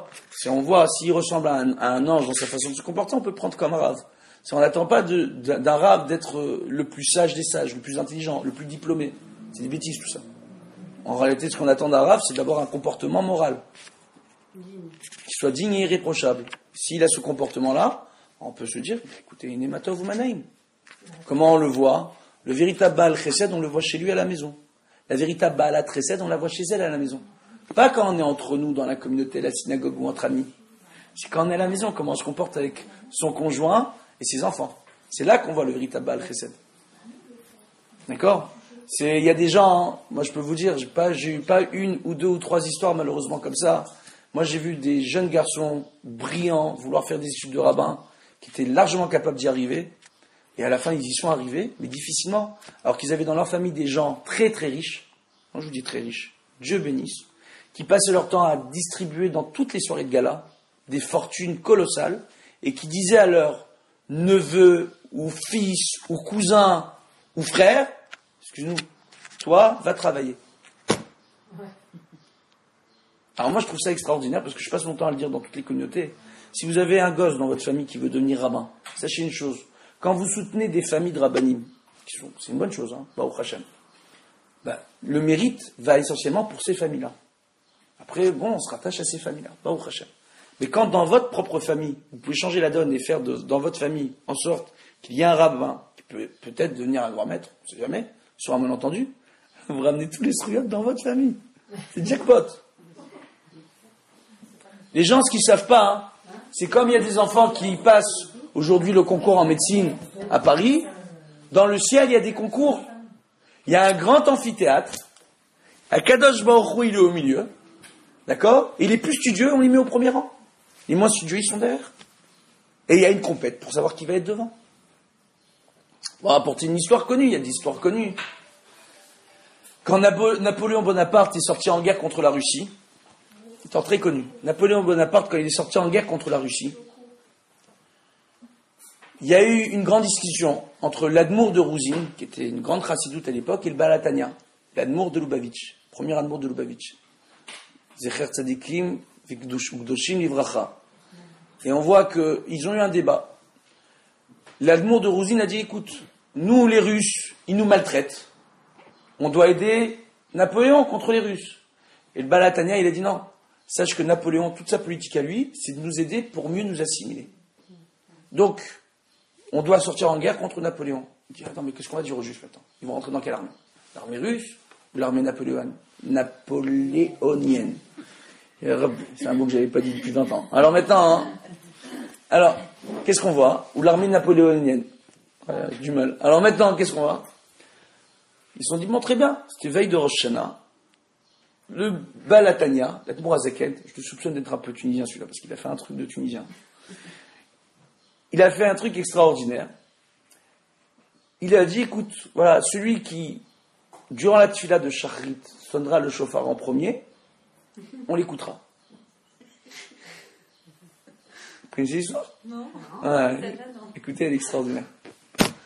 Si on voit, s'il ressemble à un, à un ange dans sa façon de se comporter, on peut le prendre comme un Rav. Si on n'attend pas de, d'un Rav d'être le plus sage des sages, le plus intelligent, le plus diplômé. C'est des bêtises tout ça. En réalité, ce qu'on attend d'un Rav, c'est d'abord un comportement moral. Qu'il soit digne et irréprochable. S'il a ce comportement-là, on peut se dire, écoutez, Inematov ou Manaim. Comment on le voit ? Le véritable Baal Chesed, on le voit chez lui à la maison. La véritable Baalat Chesed, on la voit chez elle à la maison. Pas quand on est entre nous, dans la communauté, la synagogue ou entre amis. C'est quand on est à la maison, comment on se comporte avec son conjoint et ses enfants. C'est là qu'on voit le véritable Baal Chesed. D'accord ? C'est, il y a des gens, hein, moi je peux vous dire, j'ai pas, j'ai eu pas une ou deux ou trois histoires malheureusement comme ça. Moi j'ai vu des jeunes garçons brillants vouloir faire des études de rabbin, qui étaient largement capables d'y arriver, et à la fin ils y sont arrivés, mais difficilement, alors qu'ils avaient dans leur famille des gens très très riches, moi je vous dis très riches, Dieu bénisse, qui passaient leur temps à distribuer dans toutes les soirées de gala des fortunes colossales, et qui disaient à leurs neveux ou fils ou cousins ou frères, excuse-nous, toi, va travailler. Alors moi, je trouve ça extraordinaire, parce que je passe mon temps à le dire dans toutes les communautés. Si vous avez un gosse dans votre famille qui veut devenir rabbin, sachez une chose, quand vous soutenez des familles de rabbanim, qui sont, c'est une bonne chose, hein, Baruch Hashem, ben, le mérite va essentiellement pour ces familles-là. Après, bon, on se rattache à ces familles-là, Baruch Hashem. Mais quand dans votre propre famille, vous pouvez changer la donne et faire de, dans votre famille en sorte qu'il y ait un rabbin qui peut peut-être devenir un grand maître, on ne sait jamais, sur un malentendu, vous ramenez tous les struyot dans votre famille. C'est jackpot. Les gens, ce qu'ils ne savent pas, hein, c'est comme il y a des enfants qui passent aujourd'hui le concours en médecine à Paris, dans le ciel, il y a des concours. Il y a un grand amphithéâtre, Akadosh Baruch Hu, il est au milieu, d'accord ? Et les plus studieux, on les met au premier rang. Les moins studieux, ils sont derrière. Et il y a une compète pour savoir qui va être devant. On va apporter une histoire connue, il y a des histoires connues. Quand Napo- Napoléon Bonaparte est sorti en guerre contre la Russie, c'est très connu. Napoléon Bonaparte, quand il est sorti en guerre contre la Russie, il y a eu une grande discussion entre l'Admour de Rouzine, qui était une grande chassidoute à l'époque, et le Baal Hatanya, l'Admour de Lubavitch, premier Admour de Lubavitch. Zecher Tzadikim, Vikdoshim Livracha. Et on voit qu'ils ont eu un débat. L'Admour de Rouzine a dit, écoute, nous les Russes, ils nous maltraitent. On doit aider Napoléon contre les Russes. Et le Baal Hatanya, il a dit non. Sache que Napoléon, toute sa politique à lui, c'est de nous aider pour mieux nous assimiler. Donc, on doit sortir en guerre contre Napoléon. Il dit, attends, mais qu'est-ce qu'on va dire aux Juifs maintenant ? Ils vont rentrer dans quelle armée ? L'armée russe ou l'armée napoléonienne ? Napoléonienne. C'est un mot que je n'avais pas dit depuis vingt ans. Alors maintenant, hein, alors, qu'est-ce qu'on voit ? Ou l'armée napoléonienne. Ouais, j'ai du mal. Alors maintenant, qu'est-ce qu'on voit ? Ils se sont dit, bon, très bien, c'était veille de Rosh Hashanah. Le Baal Hatanya, l'Admour Hazaken, je te soupçonne d'être un peu tunisien celui-là, parce qu'il a fait un truc de tunisien. Il a fait un truc extraordinaire. Il a dit, écoute, voilà, celui qui, durant la tfila de Shachrit, sonnera le chauffard en premier, on l'écoutera. Vous connaissez l'histoire ? Non. Ouais, écoutez, elle est extraordinaire.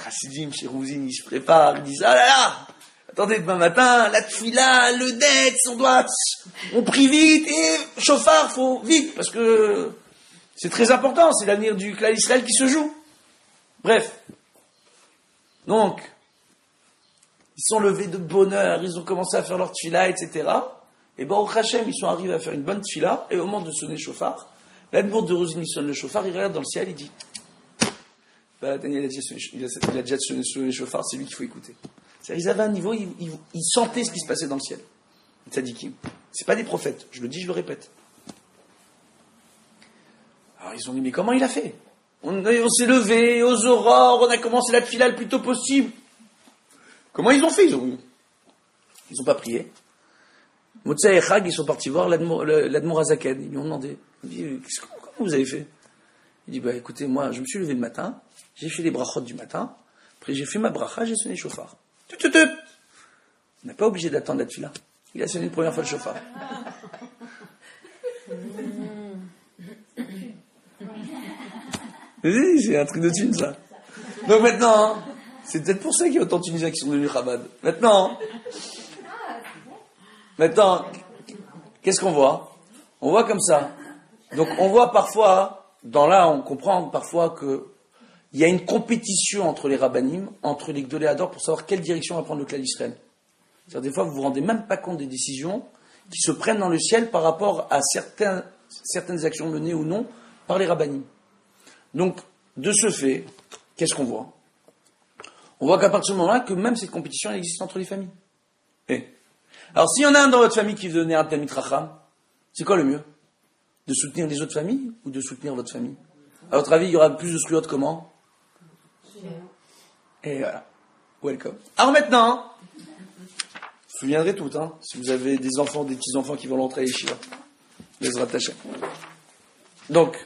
Chassidim, chez Rousine, ils se préparent, ils disent, ah là là, attendez, demain matin, la tfila, le det, on doit, on prie vite, et chauffard, faut vite, parce que c'est très important, c'est l'avenir du clan Israël qui se joue. Bref. Donc, ils sont levés de bonne heure, ils ont commencé à faire leur tfila, et cetera. Et Baruch Hashem, ils sont arrivés à faire une bonne tfila, et au moment de sonner le chauffard, l'admour de Rousine, il sonne le chauffard, il regarde dans le ciel, il dit, bah, Daniel a déjà sonné, il a, il a déjà sonné, sonné le chauffard, c'est lui qu'il faut écouter. C'est-à-dire, ils avaient un niveau, ils, ils, ils sentaient ce qui se passait dans le ciel. Les tzadikim. C'est pas des prophètes, je le dis, je le répète. Alors ils ont dit, mais comment il a fait? On, on s'est levé aux aurores, on a commencé la tfila le plus tôt possible. Comment ils ont fait? Ils ont, ils ont pas prié. Motsa et Chag, ils sont partis voir l'Admour Azaken. Ils lui ont demandé, ils dit, comment vous avez fait? Il dit, bah écoutez, moi, je me suis levé le matin, j'ai fait les brachot du matin, après j'ai fait ma bracha, j'ai sonné le chauffard. Tut, tut, tut. Il n'a pas obligé d'attendre la tfila. Il a sonné une première fois le chauffard. Oui, c'est un truc de thune, ça. Donc maintenant, hein, c'est peut-être pour ça qu'il y a autant de Tunisiens qui sont devenus Chabad. Maintenant, maintenant, qu'est-ce qu'on voit? On voit comme ça. Donc on voit parfois, dans là, on comprend parfois que il y a une compétition entre les rabbanim, entre les Gdolé Hador, pour savoir quelle direction va prendre le clan d'Israël. C'est-à-dire, des fois, vous vous rendez même pas compte des décisions qui se prennent dans le ciel par rapport à certains, certaines actions menées ou non par les rabbanim. Donc, de ce fait, qu'est-ce qu'on voit? On voit qu'à partir du moment-là, que même cette compétition, elle existe entre les familles. Et, alors, s'il y en a un dans votre famille qui veut donner un Talmid Racham, c'est quoi le mieux? De soutenir les autres familles ou de soutenir votre famille? À votre avis, il y aura plus de sriot comment? Et voilà. Welcome. Alors maintenant, vous vous souviendrez toutes, hein, si vous avez des enfants, des petits-enfants qui vont rentrer à Yeshiva. Les rattacher. Donc,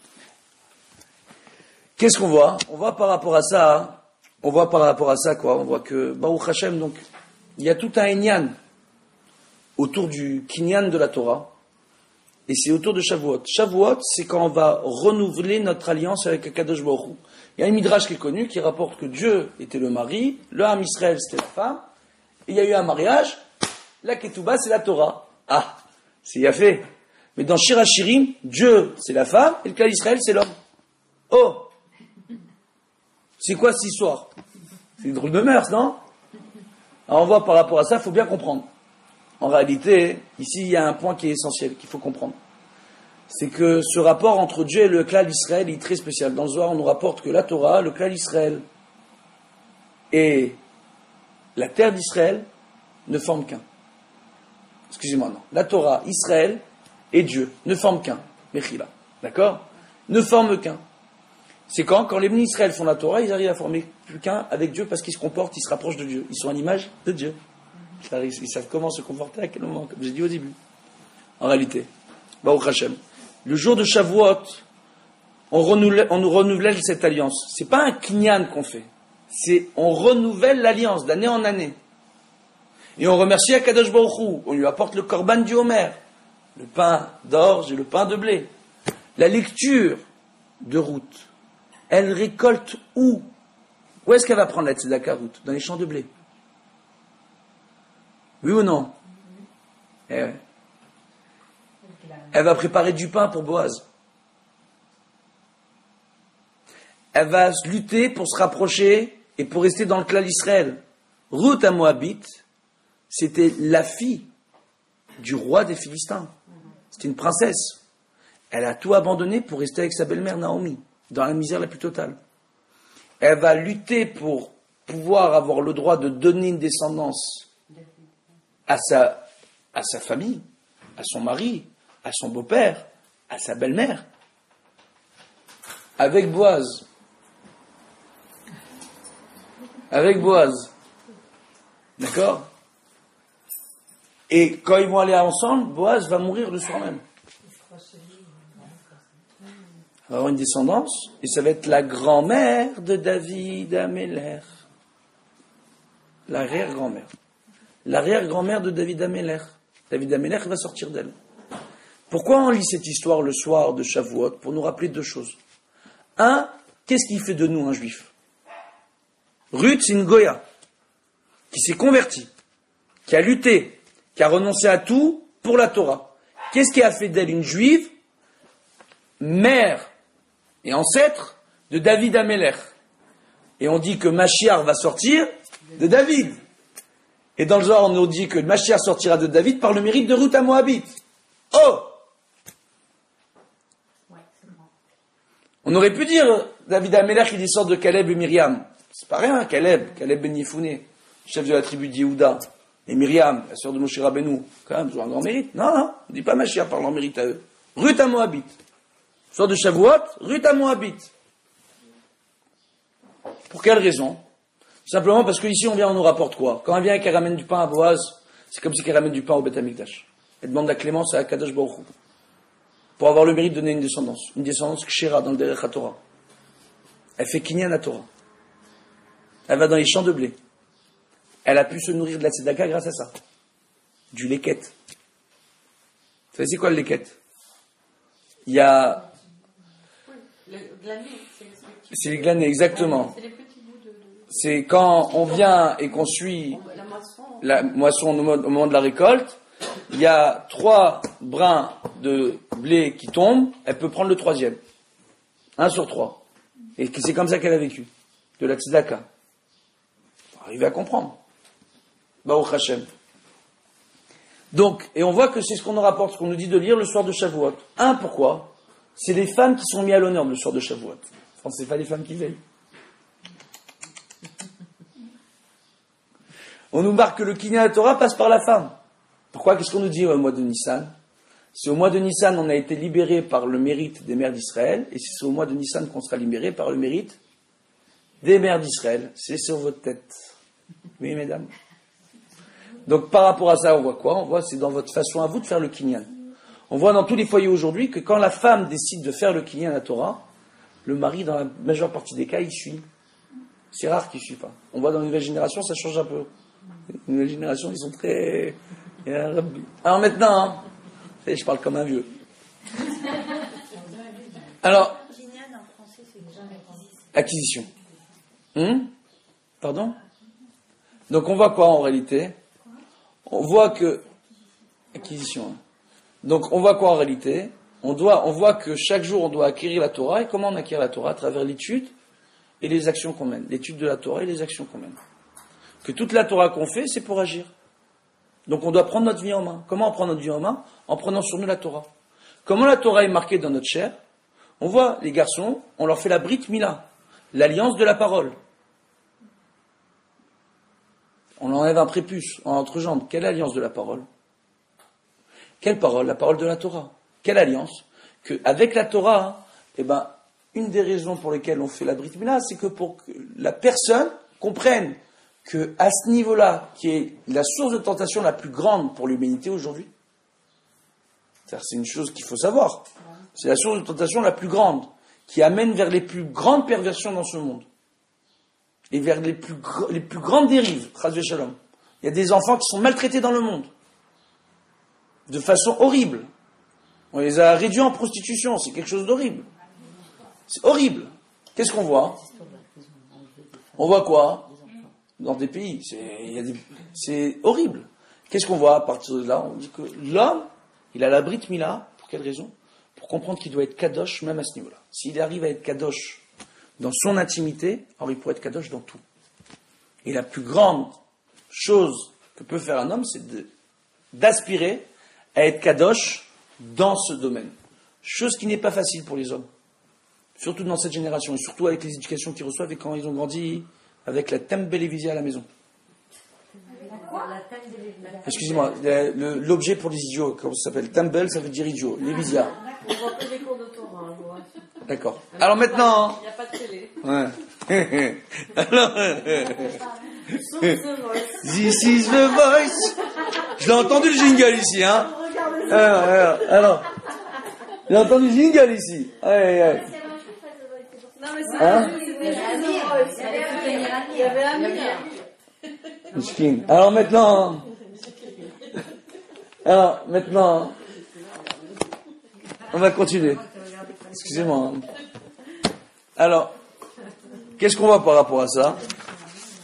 qu'est-ce qu'on voit? On voit par rapport à ça, on voit par rapport à ça quoi? On voit que, Baruch Hashem, donc, il y a tout un Enyan autour du Kinyan de la Torah, et c'est autour de Shavuot. Shavuot, c'est quand on va renouveler notre alliance avec Akadosh Baruch Hu. Il y a un midrash qui est connu, qui rapporte que Dieu était le mari, le Ham Israël c'était la femme, et il y a eu un mariage, la Ketouba c'est la Torah. Ah, c'est yafé. Mais dans Shir HaShirim, Dieu c'est la femme, et le Klal Israël c'est l'homme. Oh! C'est quoi cette histoire? C'est une drôle de mœurs, non? Alors on voit par rapport à ça, il faut bien comprendre. En réalité, ici il y a un point qui est essentiel, qu'il faut comprendre. C'est que ce rapport entre Dieu et le Klal Israël est très spécial. Dans le Zohar, on nous rapporte que la Torah, le Klal Israël et la terre d'Israël ne forment qu'un. Excusez-moi, non. La Torah, Israël et Dieu ne forment qu'un. Mechila. D'accord? Ne forment qu'un. C'est quand, quand les bénis Israël font la Torah, ils arrivent à former plus qu'un avec Dieu parce qu'ils se comportent, ils se rapprochent de Dieu. Ils sont à l'image de Dieu. Ils savent comment se comporter à quel moment, comme j'ai dit au début. En réalité. Baruch Hashem. Le jour de Shavuot, on renouvelle, on nous renouvelle cette alliance. C'est pas un kinyan qu'on fait. C'est, on renouvelle l'alliance d'année en année. Et on remercie Akadosh Baruch Hu. On lui apporte le korban du Homer. Le pain d'orge et le pain de blé. La lecture de Ruth. Elle récolte où? Où est-ce qu'elle va prendre la tzedaka, Ruth? Dans les champs de blé. Oui ou non? Eh ouais. Elle va préparer du pain pour Boaz. Elle va lutter pour se rapprocher et pour rester dans le clan d'Israël. Ruth à Moabite, c'était la fille du roi des Philistins. C'était une princesse. Elle a tout abandonné pour rester avec sa belle-mère Naomi, dans la misère la plus totale. Elle va lutter pour pouvoir avoir le droit de donner une descendance à sa, à sa famille, à son mari, à son beau-père, à sa belle-mère, avec Boaz. Avec Boaz. D'accord? Et quand ils vont aller ensemble, Boaz va mourir le soir même. Il va avoir une descendance, et ça va être la grand-mère de David Améler. L'arrière-grand-mère. L'arrière-grand-mère de David Améler. David Améler va sortir d'elle. Pourquoi on lit cette histoire le soir de Shavuot? Pour nous rappeler deux choses. Un, qu'est-ce qui fait de nous un juif? Ruth, c'est une Goya, qui s'est convertie, qui a lutté, qui a renoncé à tout pour la Torah. Qu'est-ce qui a fait d'elle une juive, mère et ancêtre de David Amelech? Et on dit que Mashiach va sortir de David. Et dans le Zohar, on nous dit que Mashiach sortira de David par le mérite de Ruth à Moabite. Oh! On aurait pu dire, David Amelech, il descend de Caleb et Myriam. C'est pas rien, Caleb, Caleb ben Yefouné, chef de la tribu de Yehuda. Et Myriam, la sœur de Moshe Rabbeinu, quand même, ils ont un grand mérite. Non, non, on ne dit pas Mashiach par leur mérite à eux. Ruth à Moabite. Sort de Shavuot, Ruth à Moabite. Pour quelle raison? Simplement parce qu'ici, on vient, on nous rapporte quoi? Quand on vient et qu'elle ramène du pain à Boaz, c'est comme si elle ramène du pain au Beth Amikdash. Elle demande la clémence à Akadosh Baruch Hu. Pour avoir le mérite de donner une descendance. Une descendance kshera dans le Derech HaTorah. Elle fait kinyan à Torah. Elle va dans les champs de blé. Elle a pu se nourrir de la tzedaka grâce à ça. Du leket. Vous savez c'est quoi le leket? Il y a... Le glané, c'est, c'est les glanés, exactement. C'est les petits bouts de... de... C'est quand on vient et qu'on suit La moisson. la moisson au moment, au moment de la récolte, il y a trois brins de blé qui tombent, elle peut prendre le troisième. Un sur trois. Et c'est comme ça qu'elle a vécu. De la tzedaka. Faut arriver à comprendre. Baruch Hashem. Donc, et on voit que c'est ce qu'on nous rapporte, ce qu'on nous dit de lire le soir de Shavuot. Un, pourquoi? C'est les femmes qui sont mises à l'honneur le soir de Shavuot. Enfin, c'est pas les femmes qui veillent. On nous marque que le kinyan à Torah passe par la femme. Pourquoi? Qu'est-ce qu'on nous dit au mois de Nissan? C'est au mois de Nissan on a été libéré par le mérite des mères d'Israël, et c'est au mois de Nissan qu'on sera libéré par le mérite des mères d'Israël. C'est sur votre tête. Oui, mesdames. Donc par rapport à ça, on voit quoi? On voit c'est dans votre façon à vous de faire le kinyan. On voit dans tous les foyers aujourd'hui que quand la femme décide de faire le kinyan à Torah, le mari, dans la majeure partie des cas, il suit. C'est rare qu'il ne suit pas. On voit dans la nouvelle génération, ça change un peu. La nouvelle génération, ils sont très... Alors maintenant, hein, je parle comme un vieux. Alors, acquisition. Hum? Pardon? Donc on voit quoi en réalité? On voit que... Acquisition. Hein. Donc on voit quoi en réalité? On, doit, on voit que chaque jour on doit acquérir la Torah. Et comment on acquiert la Torah? À travers l'étude et les actions qu'on mène. L'étude de la Torah et les actions qu'on mène. Que toute la Torah qu'on fait, c'est pour agir. Donc on doit prendre notre vie en main. Comment on prend notre vie en main? En prenant sur nous la Torah. Comment la Torah est marquée dans notre chair? On voit les garçons, on leur fait la Brit Mila, l'alliance de la parole. On enlève un prépuce en entrejambe. Quelle alliance de la parole? Quelle parole? La parole de la Torah. Quelle alliance? Que avec la Torah, eh ben, une des raisons pour lesquelles on fait la Brit Mila, c'est que pour que la personne comprenne que à ce niveau-là, qui est la source de tentation la plus grande pour l'humanité aujourd'hui, c'est-à-dire, c'est une chose qu'il faut savoir, c'est la source de tentation la plus grande, qui amène vers les plus grandes perversions dans ce monde, et vers les plus, gr- les plus grandes dérives, Chas Shalom. Il y a des enfants qui sont maltraités dans le monde, de façon horrible. On les a réduits en prostitution, c'est quelque chose d'horrible. C'est horrible. Qu'est-ce qu'on voit? On voit quoi? Dans des pays, c'est, il y a des, c'est horrible. Qu'est-ce qu'on voit à partir de là? On dit que l'homme, il a la Brit Mila, pour quelle raison? Pour comprendre qu'il doit être kadosh même à ce niveau-là. S'il arrive à être kadosh dans son intimité, alors il pourrait être kadosh dans tout. Et la plus grande chose que peut faire un homme, c'est de, d'aspirer à être kadosh dans ce domaine. Chose qui n'est pas facile pour les hommes. Surtout dans cette génération, et surtout avec les éducations qu'ils reçoivent et quand ils ont grandi avec la Tembelevisia à la maison. Excusez-moi, le, le, l'objet pour les idiots, comment ça s'appelle? Tembel, ça veut dire idiot. Lévisia. On voit que des cours de Torah, hein, je vois. D'accord. Alors maintenant... Il n'y a pas de télé. Ouais. Alors... Sauf The Voice. This is the voice. Je l'ai entendu le jingle ici, hein. Alors, alors, alors. J'ai entendu le jingle ici. Aïe, aïe. Non, mais c'est Hein? pas juste, c'était juste The Voice. Il y avait Amir. Miskin. Alors maintenant... Alors maintenant... On va continuer. Excusez-moi. Alors, qu'est-ce qu'on voit par rapport à ça?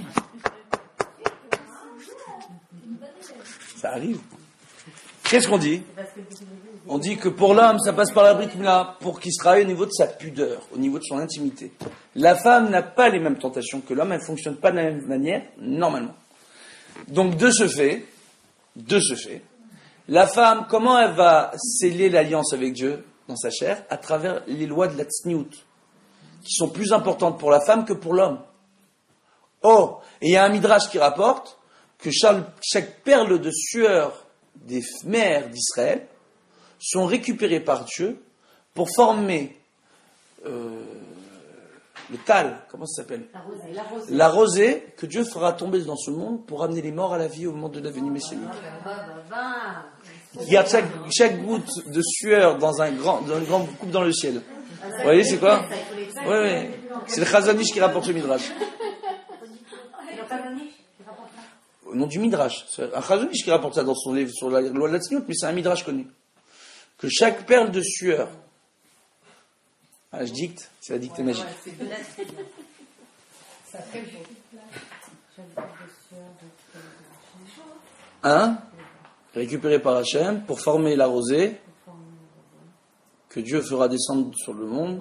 Ça arrive. Qu'est-ce qu'on dit? On dit que pour l'homme, ça passe par la Brit Mila, pour qu'il se travaille au niveau de sa pudeur, au niveau de son intimité. La femme n'a pas les mêmes tentations que l'homme, elle ne fonctionne pas de la même manière, normalement. Donc, de ce fait, de ce fait, la femme, comment elle va sceller l'alliance avec Dieu dans sa chair? À travers les lois de la tsniout, qui sont plus importantes pour la femme que pour l'homme. Oh, et il y a un midrash qui rapporte que chaque, chaque perle de sueur des mères d'Israël sont récupérées par Dieu pour former euh, le tal, comment ça s'appelle? La rosée. La rosée. La rosée que Dieu fera tomber dans ce monde pour amener les morts à la vie au moment de la venue messianique. Il y a chaque, chaque goutte de sueur dans un grand, dans une grande coupe dans le ciel. Vous voyez, c'est quoi? Oui, oui. C'est le Chazanish qui rapporte le midrash. Au nom du midrash. C'est un Chazanish qui rapporte ça dans son livre sur la loi de la Tzniut, mais c'est un midrash connu. Que chaque perle de sueur, ah, je dicte, c'est la dictée magique. Hein? Récupéré par Hachem pour former la rosée que Dieu fera descendre sur le monde.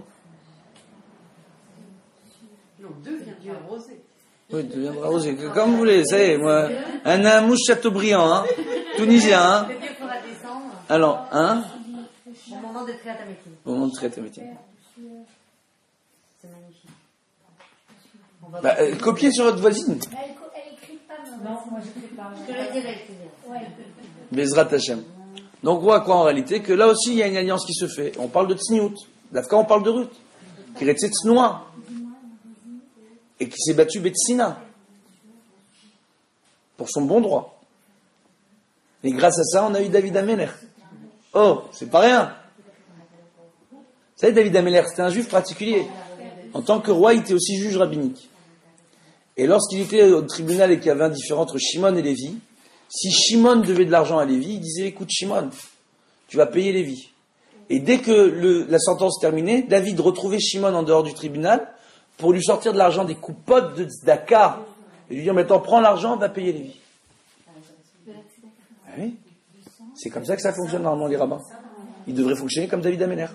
Non, deviendra rosée. Oui, deviendra rosée. Comme vous voulez, ça y est, moi. Un amouche Chateaubriand, hein? Tunisien, hein? Que Dieu fera descendre. Alors, hein? Au moment de Triatamétine. Au moment de Triatamétine. C'est magnifique. Bah, euh, copiez sur votre voisine. Elle, elle écrit pas, non? Non, moi j'écris pas. Je te le dirai, Ouais. Bezrat Hashem. Donc on voit quoi en réalité? Que là aussi il y a une alliance qui se fait. On parle de Tsniout. D'Afka on parle de Ruth. Qui est Tsnoa. Et qui s'est battue Betsina. Pour son bon droit. Et grâce à ça on a eu David Améler. Oh, c'est pas rien. Vous savez, David Améler, c'était un juif particulier. En tant que roi, il était aussi juge rabbinique. Et lorsqu'il était au tribunal et qu'il y avait un différend entre Shimon et Lévi, si Shimon devait de l'argent à Lévi, il disait, écoute Shimon, tu vas payer Lévi. Et dès que le, la sentence terminait, David retrouvait Shimon en dehors du tribunal pour lui sortir de l'argent des coupottes de Tzedaka. Et lui dire, maintenant prends l'argent, va payer Lévi. Ah oui. C'est comme ça que ça fonctionne normalement les rabbins. Ils devraient fonctionner comme David Améler.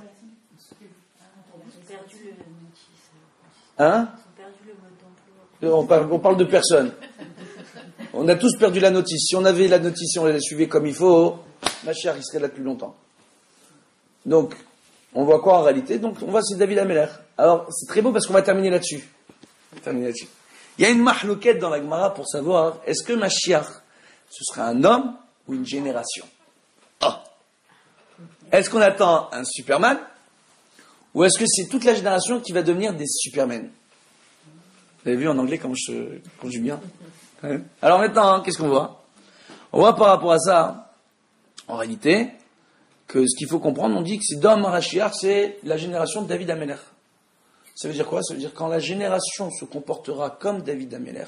Hein? On parle, on parle de personne. On a tous perdu la notice. Si on avait la notice, si on la suivait comme il faut, ma chère, il serait là depuis longtemps. Donc, on voit quoi en réalité? Donc, on voit c'est David Améler. Alors, c'est très beau parce qu'on va terminer là-dessus. On va terminer là-dessus. Il y a une mahloquette dans la Gemara pour savoir est-ce que Mashiach, ce sera un homme ou une génération? Oh. Est-ce qu'on attend un Superman ou est-ce que c'est toute la génération qui va devenir des Supermen? Vous avez vu en anglais comment je conjugue bien? Ouais. Alors maintenant, qu'est-ce qu'on voit? On voit par rapport à ça, en réalité, que ce qu'il faut comprendre, on dit que c'est Dom Arachiar, c'est la génération de David Améler. Ça veut dire quoi? Ça veut dire quand la génération se comportera comme David Améler,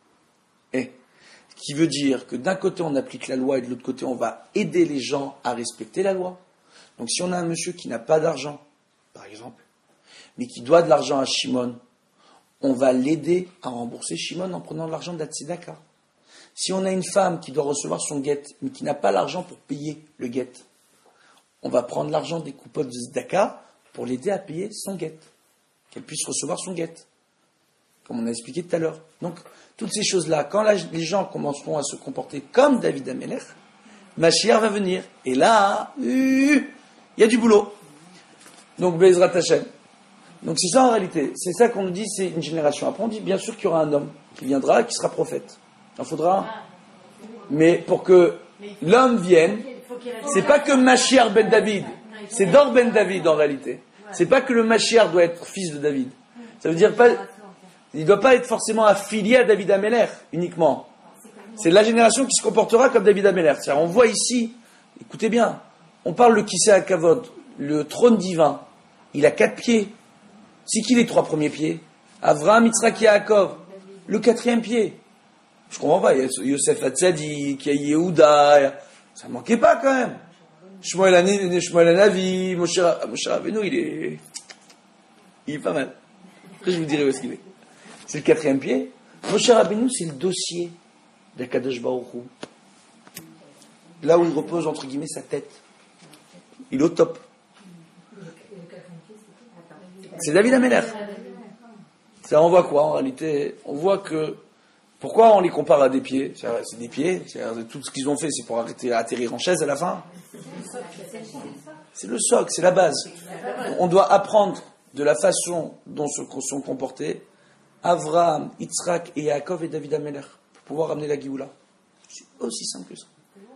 et qui veut dire que d'un côté on applique la loi et de l'autre côté on va aider les gens à respecter la loi. Donc si on a un monsieur qui n'a pas d'argent, par exemple, mais qui doit de l'argent à Shimon, on va l'aider à rembourser Shimon en prenant de l'argent de la tzedaka. Si on a une femme qui doit recevoir son guet, mais qui n'a pas l'argent pour payer le guet, on va prendre l'argent des coupottes de tzedaka pour l'aider à payer son guet, qu'elle puisse recevoir son guet, comme on a expliqué tout à l'heure. Donc, toutes ces choses-là, quand la, les gens commenceront à se comporter comme David Améler, Mashiach va venir. Et là, il y a du boulot. Donc, Bezrat Hashem. Donc c'est ça en réalité, c'est ça qu'on nous dit, c'est une génération. Après on dit bien sûr qu'il y aura un homme qui viendra et qui sera prophète. Il en faudra un. Mais pour que l'homme vienne, c'est pas que Mashiach ben David, c'est Dor ben David en réalité. C'est pas que le Mashiach doit être fils de David. Ça veut dire pas, il ne doit pas être forcément affilié à David Améler uniquement. C'est la génération qui se comportera comme David Améler. C'est-à-dire on voit ici, écoutez bien, on parle le Kisei HaKavod, le trône divin, il a quatre pieds. C'est qui les trois premiers pieds? Avraham, Yitzhak et Yaakov. Le quatrième pied. Je comprends pas. Il y a Yosef Hatzadik, il y a Yehuda. Ça ne manquait pas quand même. Shmuel Hanavi, Moshe Rabbeinu, il est... il est pas mal. Après, je vous dirai où est-ce qu'il est. C'est le quatrième pied. Moshe Rabbeinu, c'est le dossier d'Akadosh Baruch Hu. Là où il repose, entre guillemets, sa tête. Il est au top. C'est David Améler. Ça, on voit quoi en réalité? On voit que. Pourquoi on les compare à des pieds? C'est des pieds. C'est-à-dire, tout ce qu'ils ont fait, c'est pour arrêter, atterrir en chaise à la fin. C'est le socle, c'est la base. On doit apprendre de la façon dont se sont comportés Avraham, Yitzhak et Yaakov et David Améler pour pouvoir amener la Géoula. C'est aussi simple que ça.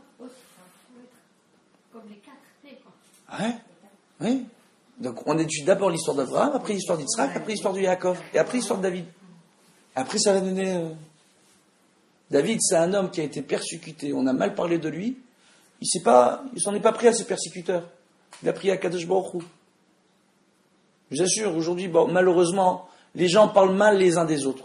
Comme les quatre T, quoi. Ah ouais? Oui. Donc on étudie d'abord l'histoire d'Avraham, après l'histoire d'Yitzhak, après l'histoire de Yaakov, et après l'histoire de David. Après ça va donner... Euh... David, c'est un homme qui a été persécuté, on a mal parlé de lui, il s'est pas, il s'en est pas pris à ses persécuteurs. Il a pris à Kadosh Baruch Hu. Je vous assure, aujourd'hui, bon, malheureusement, les gens parlent mal les uns des autres.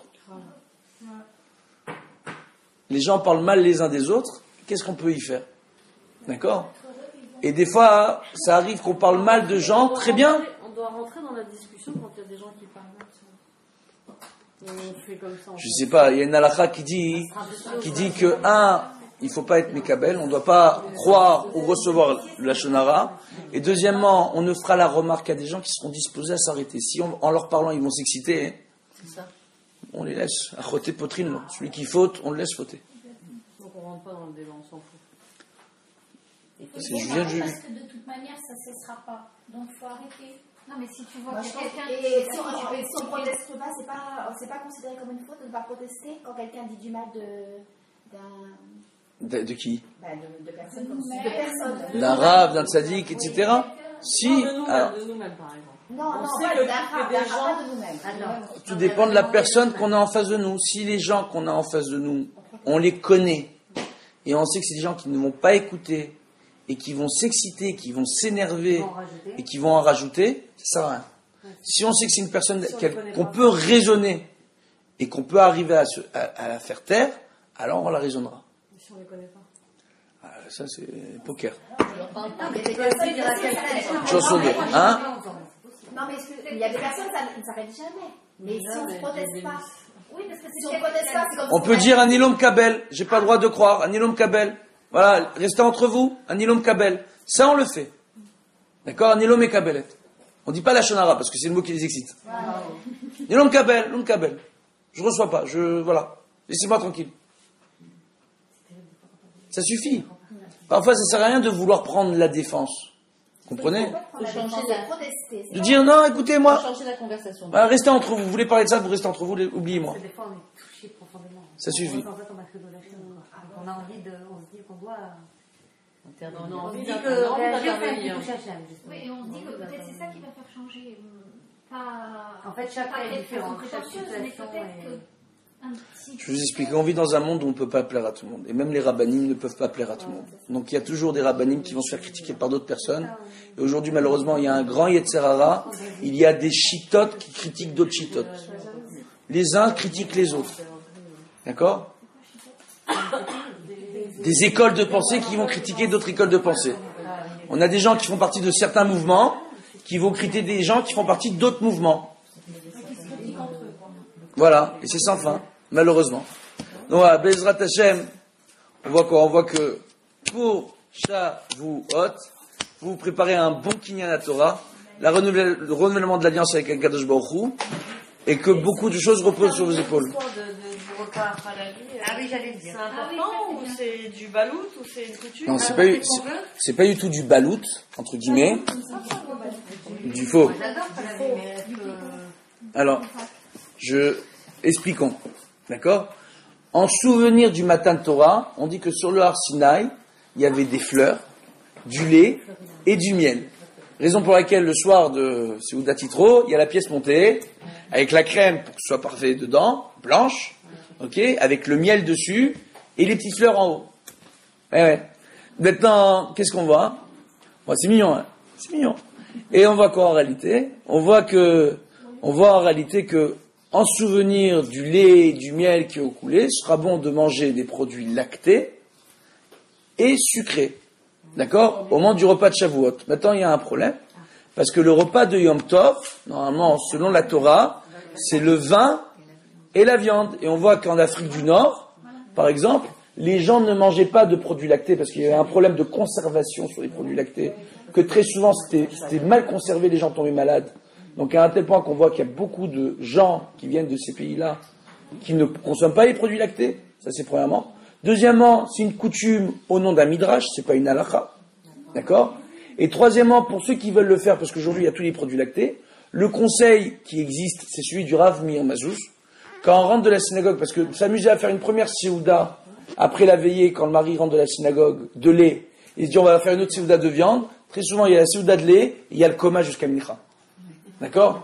Les gens parlent mal les uns des autres, qu'est-ce qu'on peut y faire? D'accord? Et des fois, ça arrive qu'on parle mal de gens, très bien. On doit rentrer dans la discussion quand il y a des gens qui parlent mal. On fait comme ça. Je sais pas, il y a une halakha qui dit, qui dit que, un, il faut pas être mekabel, on doit pas croire ou recevoir la shonara. Et deuxièmement, on ne fera la remarque à des gens qui seront disposés à s'arrêter. Si on, en leur parlant, ils vont s'exciter, on les laisse. À côté potrine, celui qui faute, on le laisse fauter. Donc on rentre pas dans le débat, on s'en fout. C'est Julien Jules. Parce que de toute manière, ça ne cessera pas. Donc il faut arrêter. Non, mais si tu vois Moi, que je pense- quelqu'un et qui si on, qui peut si on expliquer- proteste pas, c'est pas, c'est pas considéré comme une faute de ne pas protester quand quelqu'un dit du mal de, d'un, De, de qui? bah, de, de personnes comme de personnes. D'un rave, d'un tzaddik, et cetera. Si, Non, de nous-mêmes, alors, de nous-mêmes, par exemple. Non, On non, sait pas que- d'un rap, que des d'un gens- rap, pas de nous-mêmes. Ah non. tout dépend de la personne qu'on a en face de nous. Si les gens qu'on a en face de nous, on les connaît, et on sait que c'est des gens qui ne vont pas écouter, et qui vont s'exciter, qui vont s'énerver, Ils vont en rajouter. et qui vont en rajouter, ça sert à rien. Si on sait que c'est une personne Si on qu'elle- le connaît qu'on pas. peut raisonner, et qu'on peut arriver à, se- à, à la faire taire, alors on la raisonnera. Si on les connaît pas. Ah, ça, c'est poker. Non, mais il y a des personnes qui s'arrêtent Chanson de... jamais. Hein? Non, mais est-ce que- il y a des personnes qui ne s'arrêtent jamais. Mais si on ne proteste pas, Oui, parce que si c'est on ne quelqu'un proteste pas, c'est comme On si peut dire un ilom kabel, j'ai pas le droit de croire, un ilom kabel. Voilà, restez entre vous, un ilom kabel. Ça, on le fait. D'accord? Un ilom et kabelet. On dit pas la shonara parce que c'est le mot qui les excite. Ilom kabel, ilom kabel. Je reçois pas, je, voilà. Laissez-moi tranquille. Ça suffit. Parfois, ça sert à rien de vouloir prendre la défense. Comprenez? de changer de protester. De dire non, écoutez-moi. Changer la conversation. Voilà, restez entre vous. Vous voulez parler de ça, vous restez entre vous, oubliez-moi. Des fois, on est touché profondément. Ça suffit. En fait, on a fait de la chaîne. On a envie de. On se dit qu'on doit. On a On envie se dit d'in- que on a envie réagir, c'est un d'intervenir. petit touche à chien, justement. Oui, et on se dit que peut-être c'est ça qui va faire changer. Pas. En fait, chaque pas cas est d'être différent, façon chaque prétentieuse, mais situation peut-être est- que un petit- Je vous explique, on vit dans un monde où on ne peut pas plaire à tout le monde. Et même les rabbinim ne peuvent pas plaire à tout le monde. Donc il y a toujours des rabbinim qui vont se faire critiquer par d'autres personnes. Et aujourd'hui, malheureusement, il y a un grand Yetzer Hara. Il y a des chitotes qui critiquent d'autres chitotes. Les uns critiquent les autres. D'accord? Des écoles de pensée qui vont critiquer d'autres écoles de pensée. On a des gens qui font partie de certains mouvements qui vont critiquer des gens qui font partie d'autres mouvements. Voilà, et c'est sans fin, malheureusement. Donc voilà, Bezrat Hashem, on voit quoi? On voit que pour Shavuot, vous préparez un bon Kinyan à Torah, la renouvelle- le renouvellement de l'alliance avec Akadosh Baruch Hu, et que beaucoup de choses reposent sur vos épaules. L'histoire de, de, du repas halali, Ah oui, j'allais le c'est dire. important ou c'est du balout ou c'est une coutume? Non, c'est pas, eu- c'est, c'est pas du tout du balout, entre guillemets, du faux. J'adore Halali, mais est-ce que. Alors, je expliquons, d'accord? En souvenir du matin de Torah, on dit que sur le Har Sinaï, il y avait des fleurs, du lait et du miel. Raison pour laquelle le soir de Seudat Yitro, il y a la pièce montée, avec la crème pour que ce soit parfait dedans, blanche, ok, avec le miel dessus, et les petites fleurs en haut. Ouais, ouais. Maintenant, qu'est-ce qu'on voit? Bon, c'est mignon, hein? C'est mignon. Et on voit quoi en réalité? On voit que, on voit en réalité que, en souvenir du lait et du miel qui ont coulé, ce sera bon de manger des produits lactés et sucrés. D'accord? Au moment du repas de Shavuot. Maintenant, il y a un problème. Parce que le repas de Yom Tov, normalement, selon la Torah, c'est le vin et la viande. Et on voit qu'en Afrique du Nord, par exemple, les gens ne mangeaient pas de produits lactés parce qu'il y avait un problème de conservation sur les produits lactés, que très souvent c'était, c'était mal conservé, les gens tombaient malades. Donc à un tel point qu'on voit qu'il y a beaucoup de gens qui viennent de ces pays-là qui ne consomment pas les produits lactés, ça c'est premièrement. Deuxièmement, c'est une coutume au nom d'un midrash, c'est pas une halakha, d'accord ? Et troisièmement, pour ceux qui veulent le faire, parce qu'aujourd'hui il y a tous les produits lactés, le conseil qui existe, c'est celui du Rav Meir Mazouz. Quand on rentre de la synagogue, parce que s'amuser à faire une première séouda après la veillée, quand le mari rentre de la synagogue, de lait, et se dit on va faire une autre séouda de viande, très souvent il y a la séouda de lait, et il y a le coma jusqu'à mincha. D'accord ?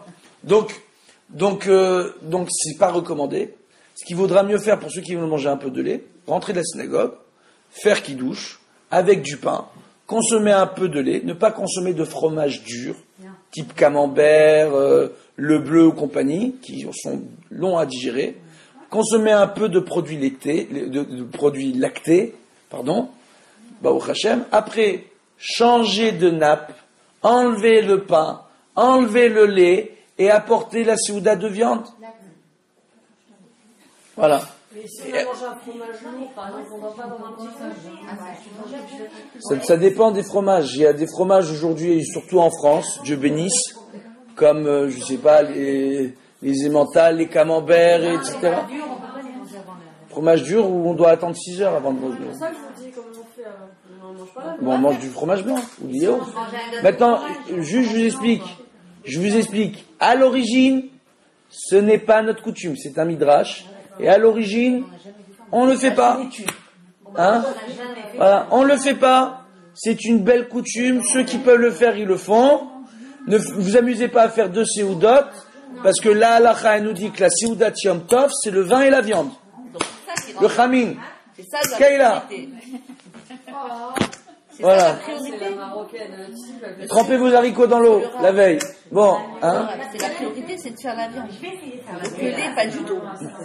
Donc, donc, euh, donc c'est pas recommandé. Ce qu'il vaudra mieux faire pour ceux qui veulent manger un peu de lait, rentrer de la synagogue, faire kidouche, avec du pain, consommer un peu de lait, ne pas consommer de fromage dur, type camembert, euh, le bleu ou compagnie, qui sont longs à digérer, consommer un peu de produits lactés, de, de produits lactés, pardon, Baruch Hashem, après, changer de nappe, enlever le pain, enlever le lait, et apporter la séouda de viande. Voilà. Mais si on a mangé un fromage lourd, par exemple, on ne doit pas avoir un petit ça, ça dépend des fromages. Il y a des fromages aujourd'hui, surtout en France, Dieu bénisse, comme, euh, je sais pas, les, les emmental, les camemberts, et cetera. Fromage dur où on doit attendre six heures avant de manger. C'est pour ça que je vous dis comment on fait. Euh, on mange pas là. Bon, on mange du fromage blanc ou du yaourt. Maintenant, juste je vous explique. Je vous explique. À l'origine, ce n'est pas notre coutume, c'est un midrash. Et à l'origine, on ne le fait pas. Hein? Voilà, on ne le fait pas. C'est une belle coutume. Ceux qui peuvent le faire, ils le font. Ne vous amusez pas à faire deux séoudot, parce que la halakha, elle nous dit que la séoudat Yom Tov, c'est le vin et la viande. Le chamin. Kaila. Voilà. Trempez vos haricots dans l'eau, la veille. Bon, hein. C'est la priorité, c'est de faire la viande. Le lait, pas du tout.